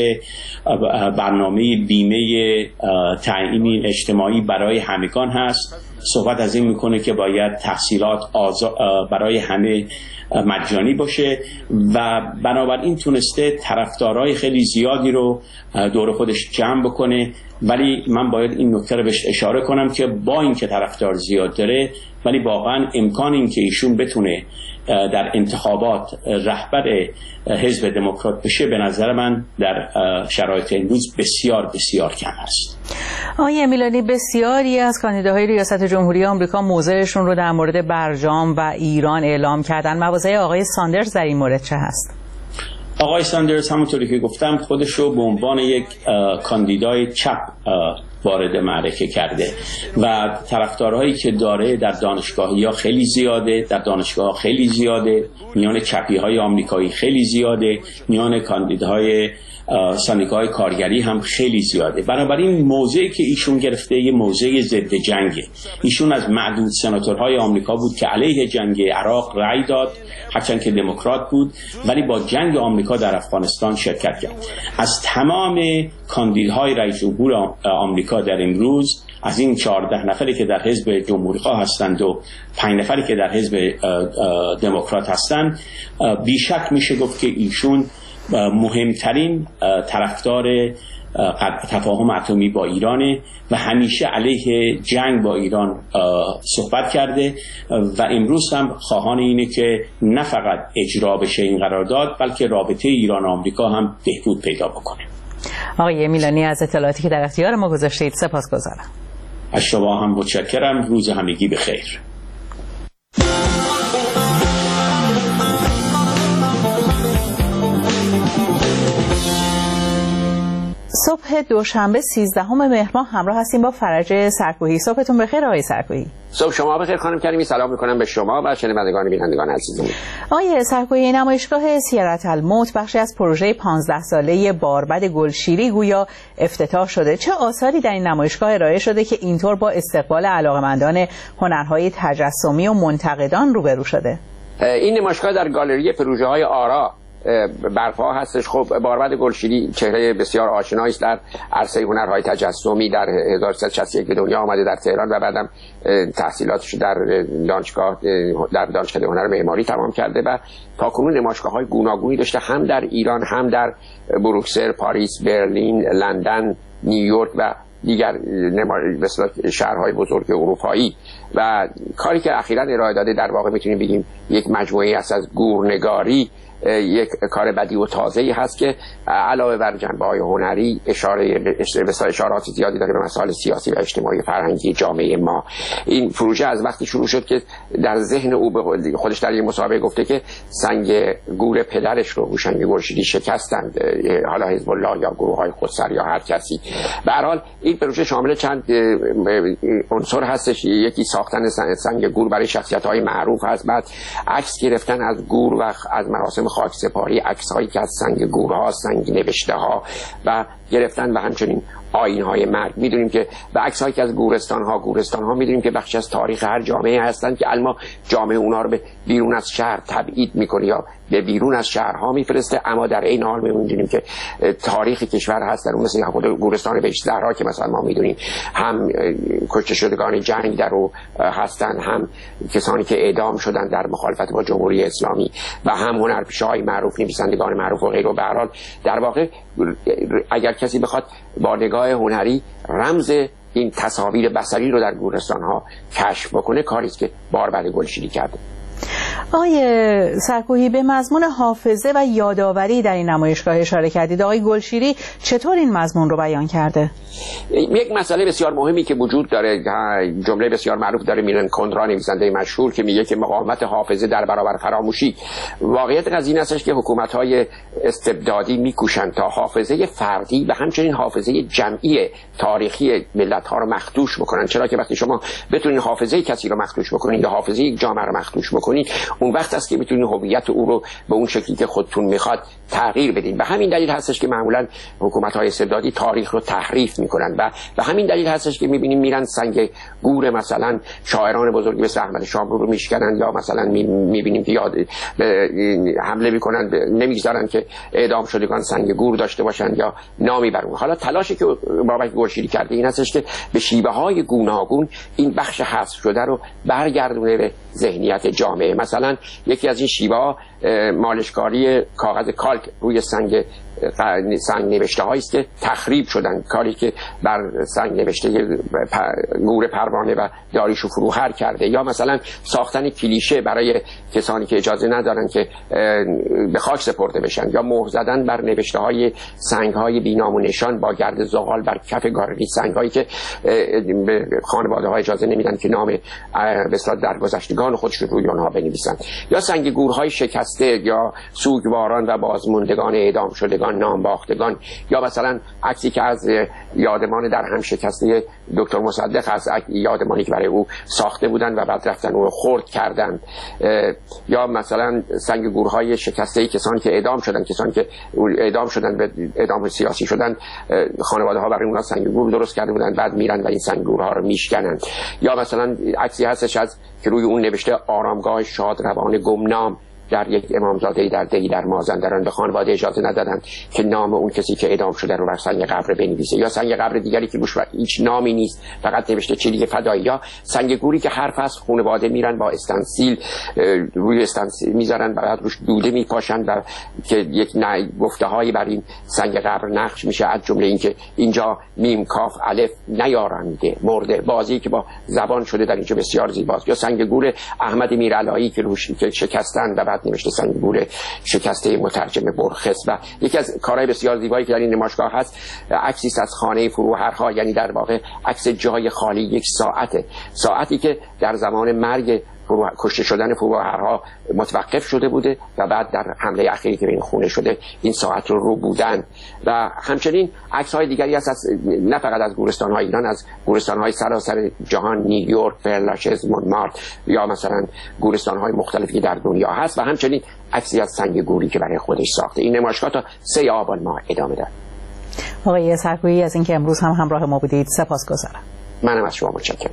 برنامه بیمه تامین اجتماعی برای همگان هست. صحبت از این میکنه که باید تحصیلات برای همه مجانی باشه و بنابراین تونسته طرفدارای خیلی زیادی رو دور خودش جمع بکنه. ولی من باید این نکته رو بهش اشاره کنم که با اینکه طرفدار زیاد داره، ولی واقعا امکان این که ایشون بتونه در انتخابات رهبر حزب دموکرات بشه به نظر من در شرایط امروز بسیار بسیار کم است. آقای میلانی، بسیاری از کاندیداهای ریاست جمهوری آمریکا موضعشون رو در مورد برجام و ایران اعلام کردن. مواضع آقای ساندرز در این مورد چه هست؟ آقای ساندرز همونطوری که گفتم خودش رو به عنوان یک کاندیدای چپ وارد معرکه کرده و طرفدارهایی که داره در دانشگاهی‌ها خیلی زیاده، در دانشگاه‌ها خیلی زیاده، میان چپی‌های آمریکایی خیلی زیاده، میان کاندیداهای سندیکاهای کارگری هم خیلی زیاده. بنابراین موضعی که ایشون گرفته یه موضع ضد جنگه. ایشون از معدود سناتورهای آمریکا بود که علیه جنگ عراق رأی داد، هرچند که دموکرات بود، ولی با جنگ آمریکا در افغانستان شرکت کرد. از تمام کاندیدهای رئیس جمهور آمریکا در امروز، از این 14 نفری که در حزب جمهوری‌خواه هستند و 5 نفری که در حزب دموکرات هستند، بیشک میشه گفت که ایشون مهمترین طرفدار تفاهم اتمی با ایرانه و همیشه علیه جنگ با ایران صحبت کرده و امروز هم خواهان اینه که نه فقط اجرا بشه این قرارداد، بلکه رابطه ایران و آمریکا هم بهبود پیدا بکنه. آقای میلانی، از اطلاعاتی که در اختیار ما گذاشتید سپاسگزارم. از شما هم متشکرم. روز همگی بخیر. صبح دوشنبه 13 مهر ماه همراه هستیم با فرج سرکوهی. صبحتون بخیر آقای سرکوهی. صبح شما بخیر خانم کریمی. سلام میکنم به شما و شنوندگان بینندگان عزیزم. آقای سرکوهی، نمایشگاه سیرت الموت بخشی از پروژه 15 ساله باربد گلشیری گویا افتتاح شده. چه آثاری در این نمایشگاه ارائه شده که اینطور با استقبال علاقه‌مندان هنرهای تجسمی و منتقدان روبرو شده؟ این نمایشگاه در گالری پروژه‌های آرا برپا هستش. خب باربد گلشیری چهره بسیار آشنایی است در عرصه هنرهای تجسمی. در 1361 به دنیا آمده در تهران و بعدم تحصیلاتش در دانشکده هنر معماری تمام کرده و تاکنون نمایشگاه‌های گوناگونی داشته، هم در ایران، هم در بروکسل، پاریس، برلین، لندن، نیویورک و دیگر شهرهای بزرگ اروپایی. و کاری که اخیراً ارائه داده در واقع میتونیم بگیم یک مجموعه است از گورنگاری، یک کار بدیع و تازه‌ای هست که علاوه بر جنبه‌های هنری اشارات زیادی داره به مسائل سیاسی و اجتماعی فرهنگی جامعه ما. این پروژه از وقتی شروع شد که در ذهن او خودش در یک مصاحبه گفته که سنگ گور پدرش رو هوشنگ گلشیری شکستند، حالا حزب الله یا گروه‌های خودسر یا هر کسی. به هر حال این پروژه شامل چند عنصر هستش. یکی ساختن سنگ گور برای شخصیت‌های معروف هست، بعد عکس گرفتن از گور و از مراسم خاکسپاری، عکس‌هایی که از سنگ گورها، سنگ نوشته‌ها و گرفتن و همچنین آیین‌های مرگ. می‌دونیم که و عکس‌هایی که از گورستان‌ها می‌دونیم که بخشی از تاریخ هر جامعه هستند که الان جامعه اونها رو به بیرون از شهر تبعید می‌کنه یا به بیرون از شهرها می‌فرسته، اما در این حال می‌دونیم که تاریخ کشور هست در اون، مثل خود گورستان بهشت زهرا که مثلا ما می‌دونیم هم کشته شدگان جنگ در او هستند، هم کسانی که اعدام شدن در مخالفت با جمهوری اسلامی و هم هنرپیشه‌های معروف، نویسندگان معروف و غیره. و به هر حال در واقع اگر کسی بخواد با نگاه هنری رمز این تصاویر بصری رو در گورستان‌ها کشف بکنه، کاری است که باربد گلشیری کرده. آقای سرکوهی، به مضمون حافظه و یادآوری در این نمایشگاه اشاره کردید. آقای گلشیری چطور این مضمون رو بیان کرده؟ یک مسئله بسیار مهمی که وجود داره، جمله بسیار معروف داره میلن کندرا، نویسنده مشهور، که میگه که مقاومت حافظه در برابر فراموشی. واقعیت قضیه این است که حکومت‌های استبدادی میکوشند تا حافظه فردی و همچنین حافظه جمعی تاریخی ملت‌ها رو مخدوش بکنن. چرا که وقتی شما بتونید حافظه کسی رو مخدوش بکنید یا حافظه یک جامعه رو مخدوش بکنید، اون وقت است که میتونید هویت او رو به اون شکلی که خودتون میخواد تغییر بدین. به همین دلیل هستش که معمولا حکومت‌های استبدادی تاریخ رو تحریف میکنن و به همین دلیل هستش که میبینیم میرن سنگ گور مثلا شاعران بزرگی مثل احمد شاملو رو میشکنن، یا مثلا میبینیم که یاد حمله میکنن، نمیگذارن که اعدام شدگان سنگ گور داشته باشن یا نامی بر اون. حالا تلاشی که بابک گورشیری کرده این هستش که به شیوه‌های گوناگون این بخش حذف شده رو برگردونه به ذهنیت جامعه. مثلا یکی از این شیوه‌ها مالشکاری کاغذ کالک روی سنگ نوشته هایی است که تخریب شدن، کاری که بر سنگ نوشته گور پروانه و داریوش فروهر کرده، یا مثلا ساختن کلیشه برای کسانی که اجازه ندارن که به خاک سپرده بشن، یا مهر زدن بر نوشته های سنگ های بی‌نام و نشان با گرد زغال بر کف گالری، سنگ هایی که به خانواده ها اجازه نمیدن که نام بسیار درگذشتگان خودشون روی اونها بنویسن، یا سنگ گورهای شکسته یا سوگواران و بازماندگان اعدام شدگان، نامباختگان، یا مثلا عکسی که از یادمان در هم شکسته دکتر مصدق از یادمانی که برای او ساخته بودن و بعد رفتن او رو خرد کردن، یا مثلا سنگ گورهای شکسته کسانی که اعدام شدن به اعدام سیاسی شدن، خانواده ها برای اونها سنگ گور درست کرده بودن، بعد میرن و این سنگ گورها رو میشکنن. یا مثلا عکسی هستش از که روی اون نوشته آرامگاه شادروان گمنام در یک امامزاده در دی در مازندران، به خانواده اجازه ندادن که نام اون کسی که اعدام شده رو بر سنگ قبر بنویسه، یا سنگ قبر دیگری که روش هیچ نامی نیست فقط نوشته چیلی فدایی، یا سنگ گوری که حرف از خانواده میرن با استنسیل روی استنسیل میذارن بعد روش دوده میپاشن و که یک گفته هایی بر این سنگ قبر نقش میشه، از جمله اینکه اینجا میم کاف الف نیارنده مرده، بازی که با زبان شده در اینجا بسیار زیباست. یا سنگ گور احمد میرعلایی که روش شکستن و بعد نوشته سنگ گور شکسته مترجم برخس. و یکی از کارهای بسیار زیبایی که در این نمایشگاه هست عکسی از خانه فروهرها، یعنی در واقع عکس جای خالی یک ساعتی که در زمان مرگ کشته شدن فروهرها متوقف شده بوده و بعد در حمله اخیری که به این خونه شده این ساعت رو بودن. و همچنین عکس‌های دیگری هست از نه فقط از گورستان‌های ایران، از گورستان‌های سراسر جهان، نیویورک، پرلاشز، مونمارت، یا مثلا گورستان‌های مختلفی که در دنیا هست، و همچنین عکسی از سنگ گوری که برای خودش ساخته. این نمایشگاه تا 3 آبان ماه ادامه دارد. آقای سرکویی از اینکه امروز هم همراه ما بودید سپاسگزارم. منم از شما متشکرم.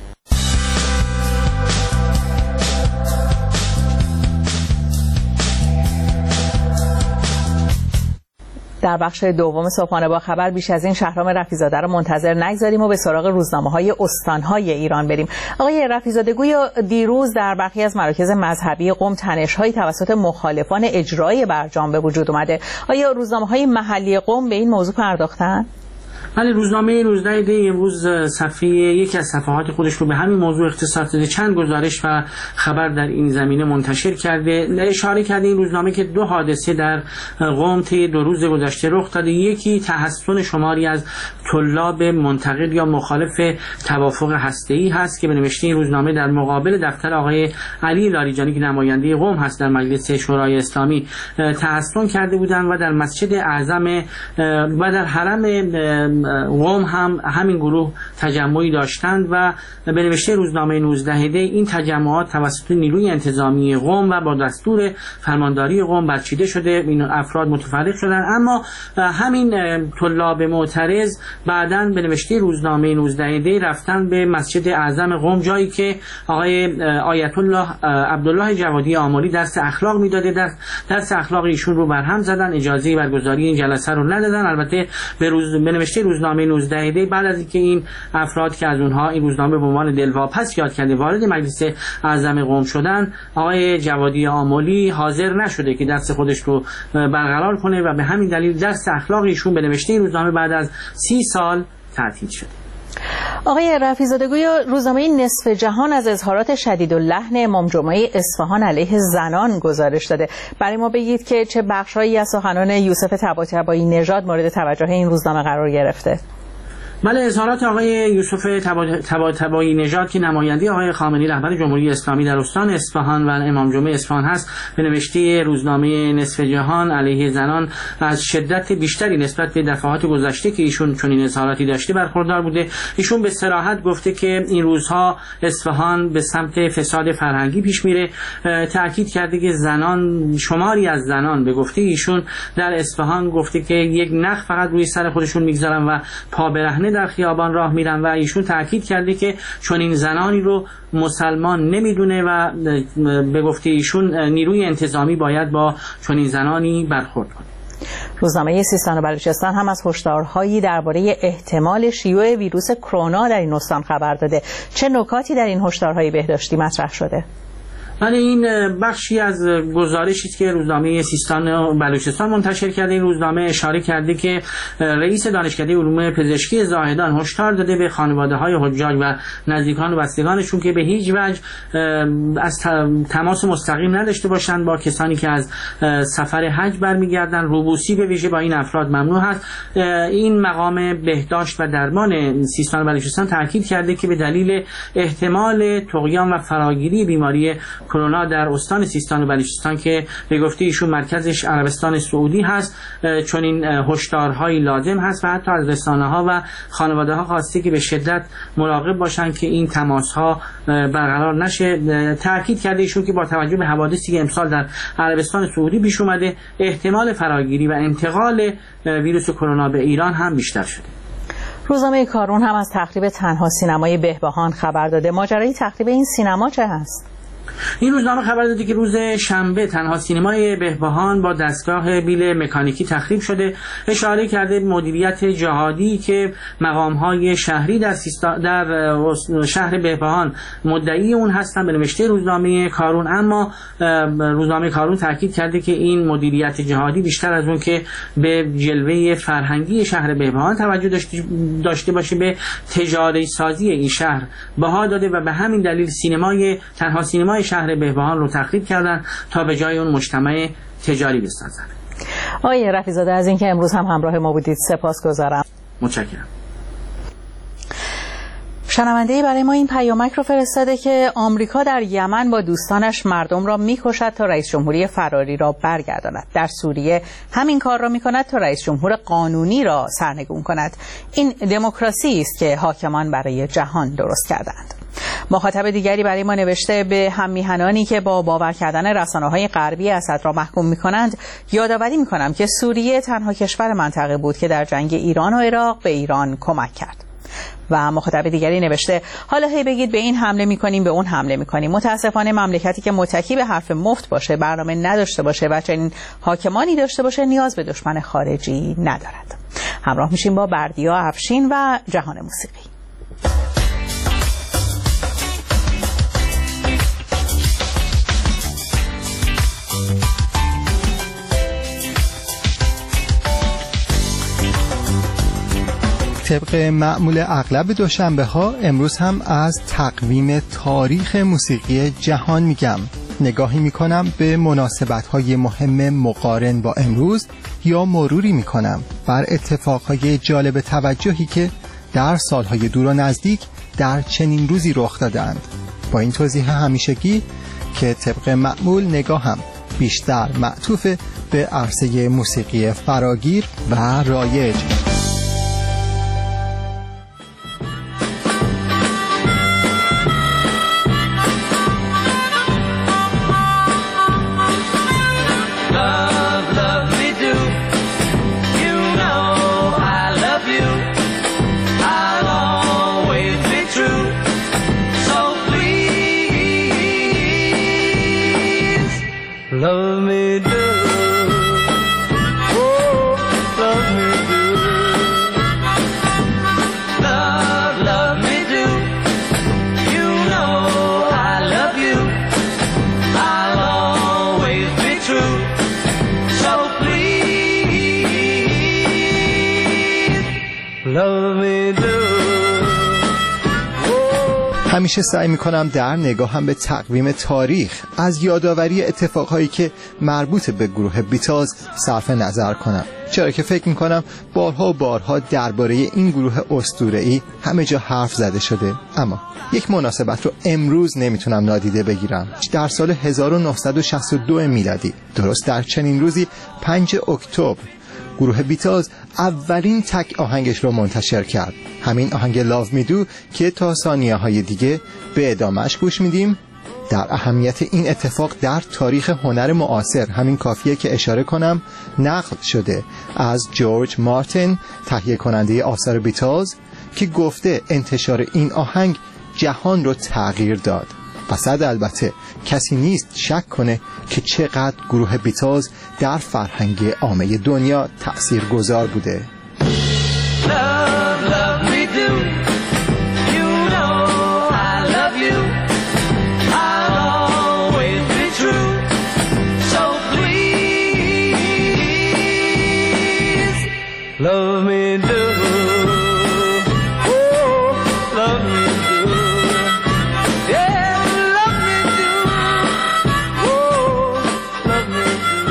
در بخش دوم صبحانه با خبر بیش از این شهرام رفیع‌زاده رو منتظر نگذاریم و به سراغ روزنامه‌های استان‌های ایران بریم. آقای رفیع‌زاده گویا دیروز در برخی از مراکز مذهبی قم تنش‌هایی توسط مخالفان اجرای برجام به وجود اومده. آیا روزنامه‌های محلی قم به این موضوع پرداختن؟ ولی روزنامه 19 دی امروز صفحه یکی از صفحات خودش رو به همین موضوع اختصاص داده، چند گزارش و خبر در این زمینه منتشر کرده. اشاره کرده این روزنامه که 2 حادثه در قم طی 2 روز گذشته رخ داده. یکی تحصن شماری از طلاب منتقد یا مخالف توافق هسته‌ای هست که به نوشته این روزنامه در مقابل دفتر آقای علی لاریجانی که نماینده قم هست در مجلس شورای اسلامی تحصن کرده بودند و در مسجد اعظم و در حرم قم هم همین گروه تجمعی داشتند و به نوشته روزنامه 19 دی این تجمعات توسط نیروی انتظامی قم و با دستور فرمانداری قم برچیده شده، این افراد متفرق شدند. اما همین طلاب معترض بعداً به نوشته روزنامه 19 دی رفتن به مسجد اعظم قم، جایی که آقای آیت الله عبدالله جوادی آملی درس اخلاق میداده. درس اخلاق ایشون رو برهم زدن، اجازه برگزاری این جلسه رو ندادن. البته به نوشته روزنامه 19 دی بعد از اینکه این افراد که از اونها این روزنامه به عنوان دلواپس یاد کرده وارد مجلس اعظم قم شدن، آقای جوادی آملی حاضر نشده که درس خودش رو برقرار کنه و به همین دلیل درس اخلاق ایشون به نوشته این روزنامه بعد از 30 سال تعطیل شده. آقای رفیع‌زاده گویا روزنامه نصف جهان از اظهارات شدید و لحن امام جمعه اصفهان علیه زنان گزارش داده. برای ما بگید که چه بخش‌هایی از سخنان یوسف طباطبایی نژاد مورد توجه این روزنامه قرار گرفته؟ بله، اظهارات آقای یوسف طباطبایی نژاد که نماینده آقای خامنه‌ای رهبر جمهوری اسلامی در استان اصفهان و امام جمعه اصفهان هست به نوشته روزنامه نصف جهان علیه زنان از شدت بیشتری نسبت به دفعات گذشته که ایشون چنین اظهاراتی داشته برخوردار بوده. ایشون به صراحت گفته که این روزها اصفهان به سمت فساد فرهنگی پیش میره. تاکید کرده که شماری از زنان به گفته ایشون در اصفهان گفته که یک نخ فقط روی سر خودشون میگذارن و پا برهنه در خیابان راه میرن و ایشون تاکید کرده که چون این زنانی رو مسلمان نمیدونه و به گفته ایشون نیروی انتظامی باید با چون این زنانی برخورد کنه. روزنامه سیستان و بلوچستان هم از هشدارهایی درباره احتمال شیوع ویروس کرونا در این استان خبر داده. چه نکاتی در این هشدارهای بهداشتی مطرح شده؟ بله، این بخشی از گزارشی است که روزنامه سیستان و بلوچستان منتشر کرده. این روزنامه اشاره کرده که رئیس دانشکده علوم پزشکی زاهدان هشدار داده به خانواده‌های حجاج و نزدیکان و بستگانشون که به هیچ وجه از تماس مستقیم نداشته باشند با کسانی که از سفر حج برمیگردن. روبوسی به ویژه با این افراد ممنوع هست. این مقام بهداشت و درمان سیستان و بلوچستان تاکید کرده که به دلیل احتمال طغیان و فراگیری بیماری کرونا در استان سیستان و بلوچستان که به گفته ایشون مرکزش عربستان سعودی هست، چون این هشدارهای لازم هست و حتی از رسانه‌ها و خانواده‌ها خواسته که به شدت مراقب باشن که این تماس‌ها برقرار نشه. تاکید کرده ایشون که با توجه به حوادثی که امسال در عربستان سعودی پیش اومده، احتمال فراگیری و انتقال ویروس کرونا به ایران هم بیشتر شده. روزنامه کارون هم از تخریب تنها سینمای بهبهان خبر داده. ماجرای تخریب این سینما چه هست؟ این روزنامه خبر داده که روز شنبه تنها سینمای بهبهان با دستگاه بیل مکانیکی تخریب شده. اشاره کرده مدیریت جهادی که مقام‌های شهری در شهر بهبهان مدعی اون هستن به نوشته روزنامه کارون، اما روزنامه کارون تاکید کرده که این مدیریت جهادی بیشتر از اون که به جلوه فرهنگی شهر بهبهان توجه داشته باشه به تجاری سازی این شهر بها داده و به همین دلیل تنها سینمای شهر بهبهان رو تخریب کردن تا به جای اون مجتمع تجاری بسازن. آقای رفیع‌زاده از اینکه امروز هم همراه ما بودید سپاسگزارم. متشکرم. شنونده‌ای برای ما این پیامک رو فرستاده که آمریکا در یمن با دوستانش مردم را می‌کشد تا رئیس جمهوری فراری را برگرداند. در سوریه همین کار را می‌کند تا رئیس جمهور قانونی را سرنگون کند. این دموکراسی است که حاکمان برای جهان درست کردند. مخاطب دیگری برای ما نوشته به هم‌میهنانی که با باور کردن رسانه‌های غربی اسد را محکوم می‌کنند یادآوری می‌کنم که سوریه تنها کشور منطقه بود که در جنگ ایران و عراق به ایران کمک کرد. و مخاطب دیگری نوشته حالا هی بگید به این حمله می‌کنیم به اون حمله می‌کنیم. متاسفانه مملکتی که متکی به حرف مفت باشه، برنامه نداشته باشه و چنین حاکمانی داشته باشه نیاز به دشمن خارجی ندارد. همراه میشیم با بردیا افشین و جهان موسیقی. طبق معمول اغلب دوشنبه ها امروز هم از تقویم تاریخ موسیقی جهان میگم. نگاهی میکنم به مناسبت های مهم مقارن با امروز یا مروری میکنم بر اتفاقهای جالب توجهی که در سالهای دور و نزدیک در چنین روزی رخ دادند. با این توضیح همیشگی که طبق معمول نگاهم بیشتر معطوف به عرصه موسیقی فراگیر و رایج. Love me do, oh, love me do. Love me do. You know I love you. I'll always be true. So please, love me do. همیشه سعی میکنم در نگاهم به تقویم تاریخ از یادآوری اتفاقهایی که مربوط به گروه بیتلز صرف نظر کنم، چرا که فکر میکنم بارها و بارها درباره این گروه اسطوره‌ای همه جا حرف زده شده، اما یک مناسبت رو امروز نمیتونم نادیده بگیرم. در سال 1962 میلادی، درست در چنین روزی 5 اکتبر، گروه بیتلز اولین تک آهنگش رو منتشر کرد، همین آهنگ Love Me Do که تا ثانیه های دیگه به ادامهش گوش میدیم. در اهمیت این اتفاق در تاریخ هنر معاصر همین کافیه که اشاره کنم نقل شده از جورج مارتین، تهیه کننده آثار بیتلز، که گفته انتشار این آهنگ جهان رو تغییر داد. و صد البته کسی نیست شک کنه که چقدر گروه بیتلز در فرهنگ عامه دنیا تأثیرگذار بوده. Love me do, oh, love me do, yeah, love me do, oh, love me do.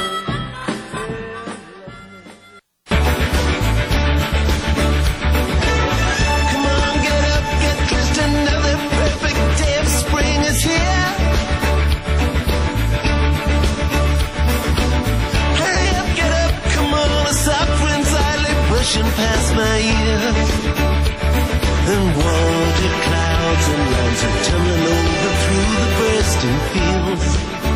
Come on, get up, get dressed, another perfect day of spring is here. Hurry up, get up, come on, let's up. Past my ears and water clouds and lands are tumbling over through the bursting fields.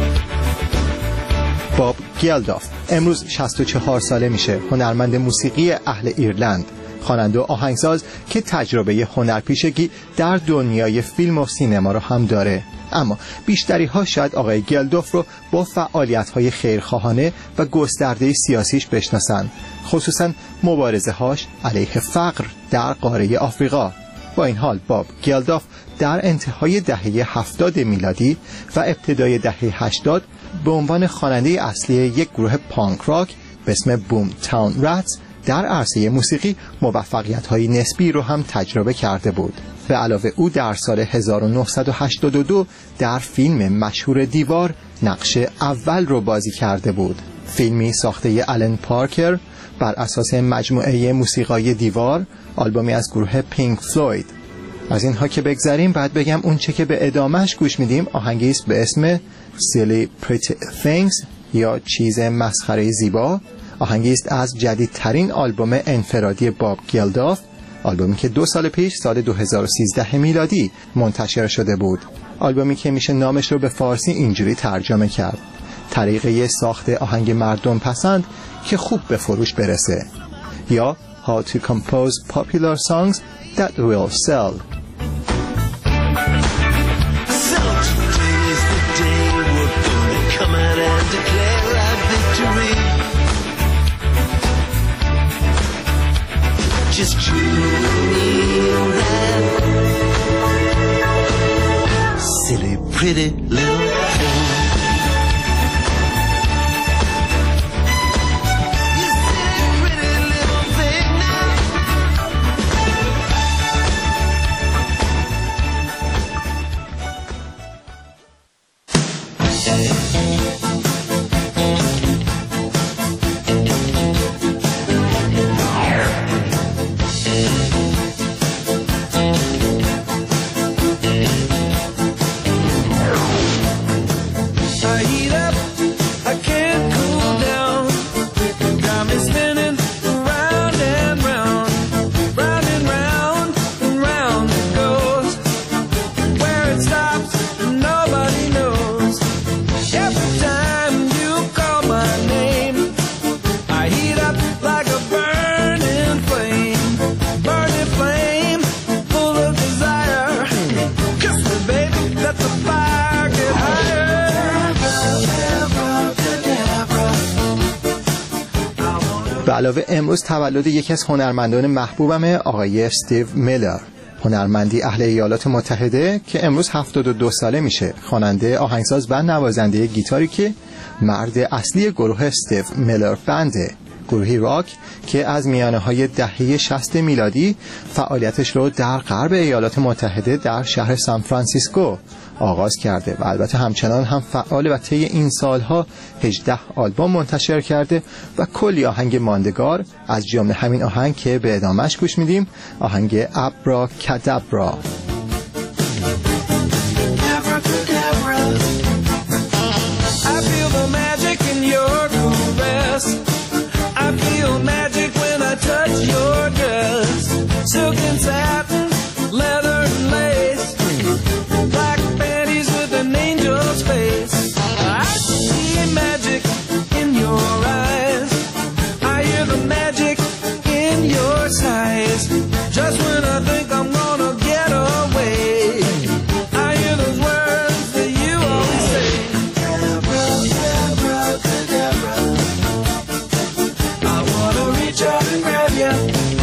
باب گلداف امروز 64 ساله میشه. هنرمند موسیقی اهل ایرلند، خواننده و آهنگساز که تجربه هنرپیشگی در دنیای فیلم و سینما رو هم داره، اما بیشتری ها شاید آقای گلداف رو با فعالیت‌های خیرخواهانه و گسترده سیاسیش بشناسن، خصوصا مبارزه هاش علیه فقر در قاره آفریقا. با این حال باب گلداف در انتهای دهه 70 میلادی و ابتدای دهه 80 به عنوان خواننده اصلی یک گروه پانک راک به اسم بوم تاون راتس در عرصه موسیقی موفقیت‌های نسبی رو هم تجربه کرده بود. به علاوه او در سال 1982 در فیلم مشهور دیوار نقش اول رو بازی کرده بود، فیلمی ساخته آلن پارکر بر اساس مجموعه موسیقای دیوار، آلبومی از گروه پینک فلوید. از اینها که بگذریم، بعد بگم اون چه که به ادامهش گوش میدیم آهنگی است به اسم Silly Pretty Things یا چیز مسخره زیبا. آهنگی است از جدیدترین آلبوم انفرادی باب گلداف، آلبومی که 2 سال پیش سال 2013 میلادی منتشر شده بود. آلبومی که میشه نامش رو به فارسی اینجوری ترجمه کرد: طریقه ساخت آهنگ مردم پسند که خوب به فروش برسه، یا How to Compose Popular Songs That Will Sell. Just dream that silly pretty little thing. You silly pretty little thing now. به علاوه امروز تولد یکی از هنرمندان محبوبمه، آقای استیو میلر، هنرمندی اهل ایالات متحده که امروز 72 ساله میشه، خواننده، آهنگساز و نوازنده گیتاری که مرد اصلی گروه استیو میلر بنده. گروهی راک که از میانه‌های دهه 60 میلادی فعالیتش رو در غرب ایالات متحده در شهر سان فرانسیسکو آغاز کرده و البته همچنان هم فعال و طی این سالها 18 آلبوم منتشر کرده و کلی آهنگ ماندگار، از جمله همین آهنگ که به ادامهش گوش میدیم، آهنگ ابراکادابرا. Silk and satin, leather and lace, black panties with an angel's face. I see magic in your eyes, I hear the magic in your sighs. Just when I think I'm gonna get away, I hear those words that you always say. Abracadabra, I wanna reach out and grab you.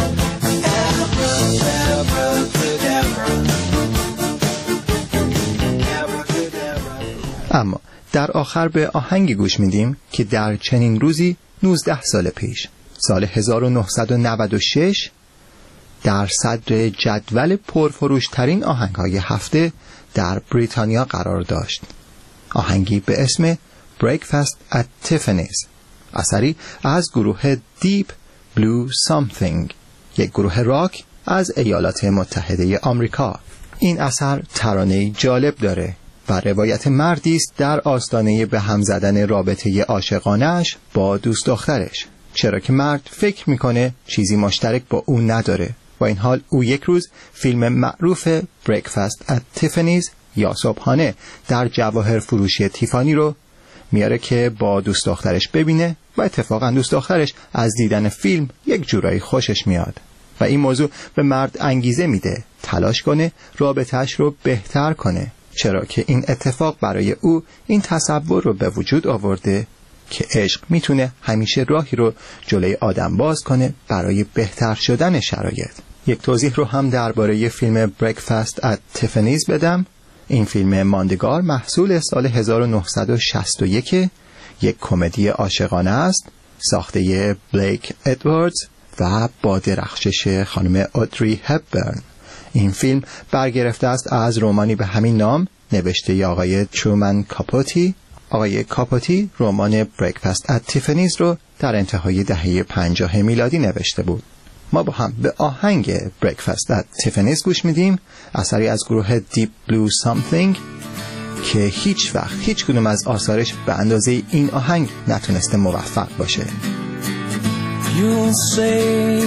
اما در آخر به آهنگی گوش میدیم که در چنین روزی 19 سال پیش، سال 1996، در صدر جدول پرفروشترین آهنگ‌های هفته در بریتانیا قرار داشت. آهنگی به اسم Breakfast at Tiffany's، اثری از گروه Deep Blue Something، یک گروه راک از ایالات متحده آمریکا. این اثر ترانه‌ای جالب داره و روایت مردی است در آستانه به هم زدن رابطه عاشقانه‌اش با دوست دخترش، چرا که مرد فکر میکنه چیزی مشترک با او نداره. با این حال او یک روز فیلم معروف Breakfast at Tiffany's یا صبحانه در جواهر فروشی تیفانی رو میاره که با دوست دخترش ببینه و اتفاقا دوست دخترش از دیدن فیلم یک جورایی خوشش میاد و این موضوع به مرد انگیزه میده تلاش کنه رابطه‌اش رو بهتر کنه، چرا که این اتفاق برای او این تصور رو به وجود آورده که عشق میتونه همیشه راهی رو جلوی آدم باز کنه برای بهتر شدن شرایط. یک توضیح رو هم درباره فیلم Breakfast at Tiffany's بدم. این فیلم ماندگار محصول سال 1961 یک کمدی عاشقانه است، ساخته بلیک ادواردز و با درخشش خانم اودری هپبرن. این فیلم برگرفته است از رمانی به همین نام نوشته آقای ترومن کاپوتی. آقای کاپوتی رمان Breakfast at Tiffany's رو در انتهای دهه 50 میلادی نوشته بود. ما با هم به آهنگ Breakfast at Tiffany's گوش میدیم، اثری از گروه Deep Blue Something که هیچ وقت هیچ کدوم از آثارش به اندازه این آهنگ نتونسته موفق باشه. You'll say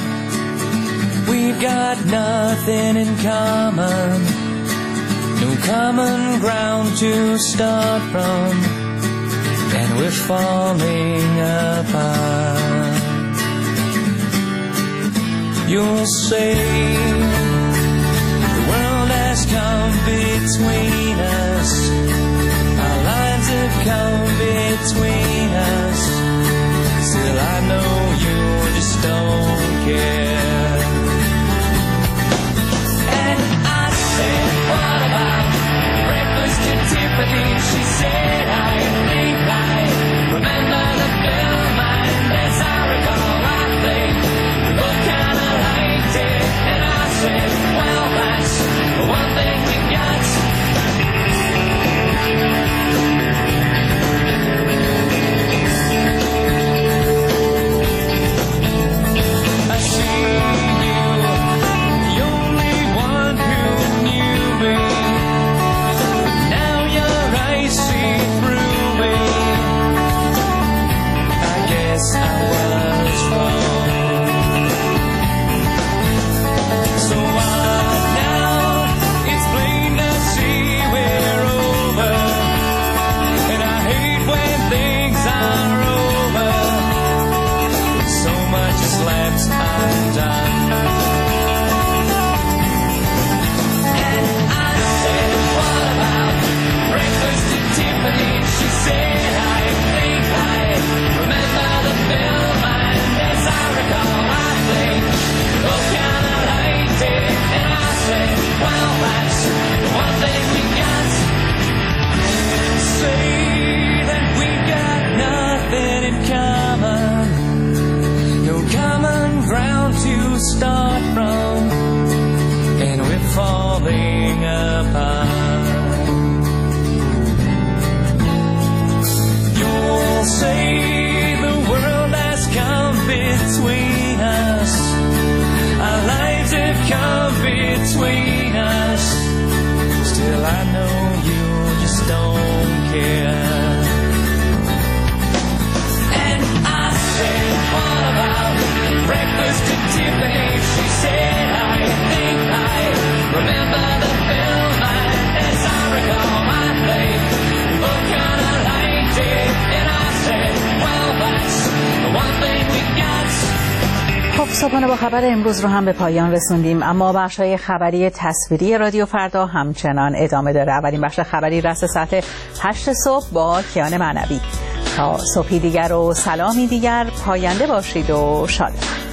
we've got nothing in common, no common ground to start from, and we're falling apart. You'll say the world has come between us, our lines have come between us, still I know you just don't care. And I said, what about breakfast at Tiffany's? She said, I think I remember the film, and as I recall, I think we both kind of liked it. And I said, well, that's one thing we got. صبحانه با خبر امروز رو هم به پایان رسوندیم، اما بخش‌های خبری تصویری رادیو فردا همچنان ادامه داره. اولین بخش خبری رأس ساعت 8 صبح با کیان معنوی. تا صبحی دیگر و سلامی دیگر، پاینده باشید و شاد.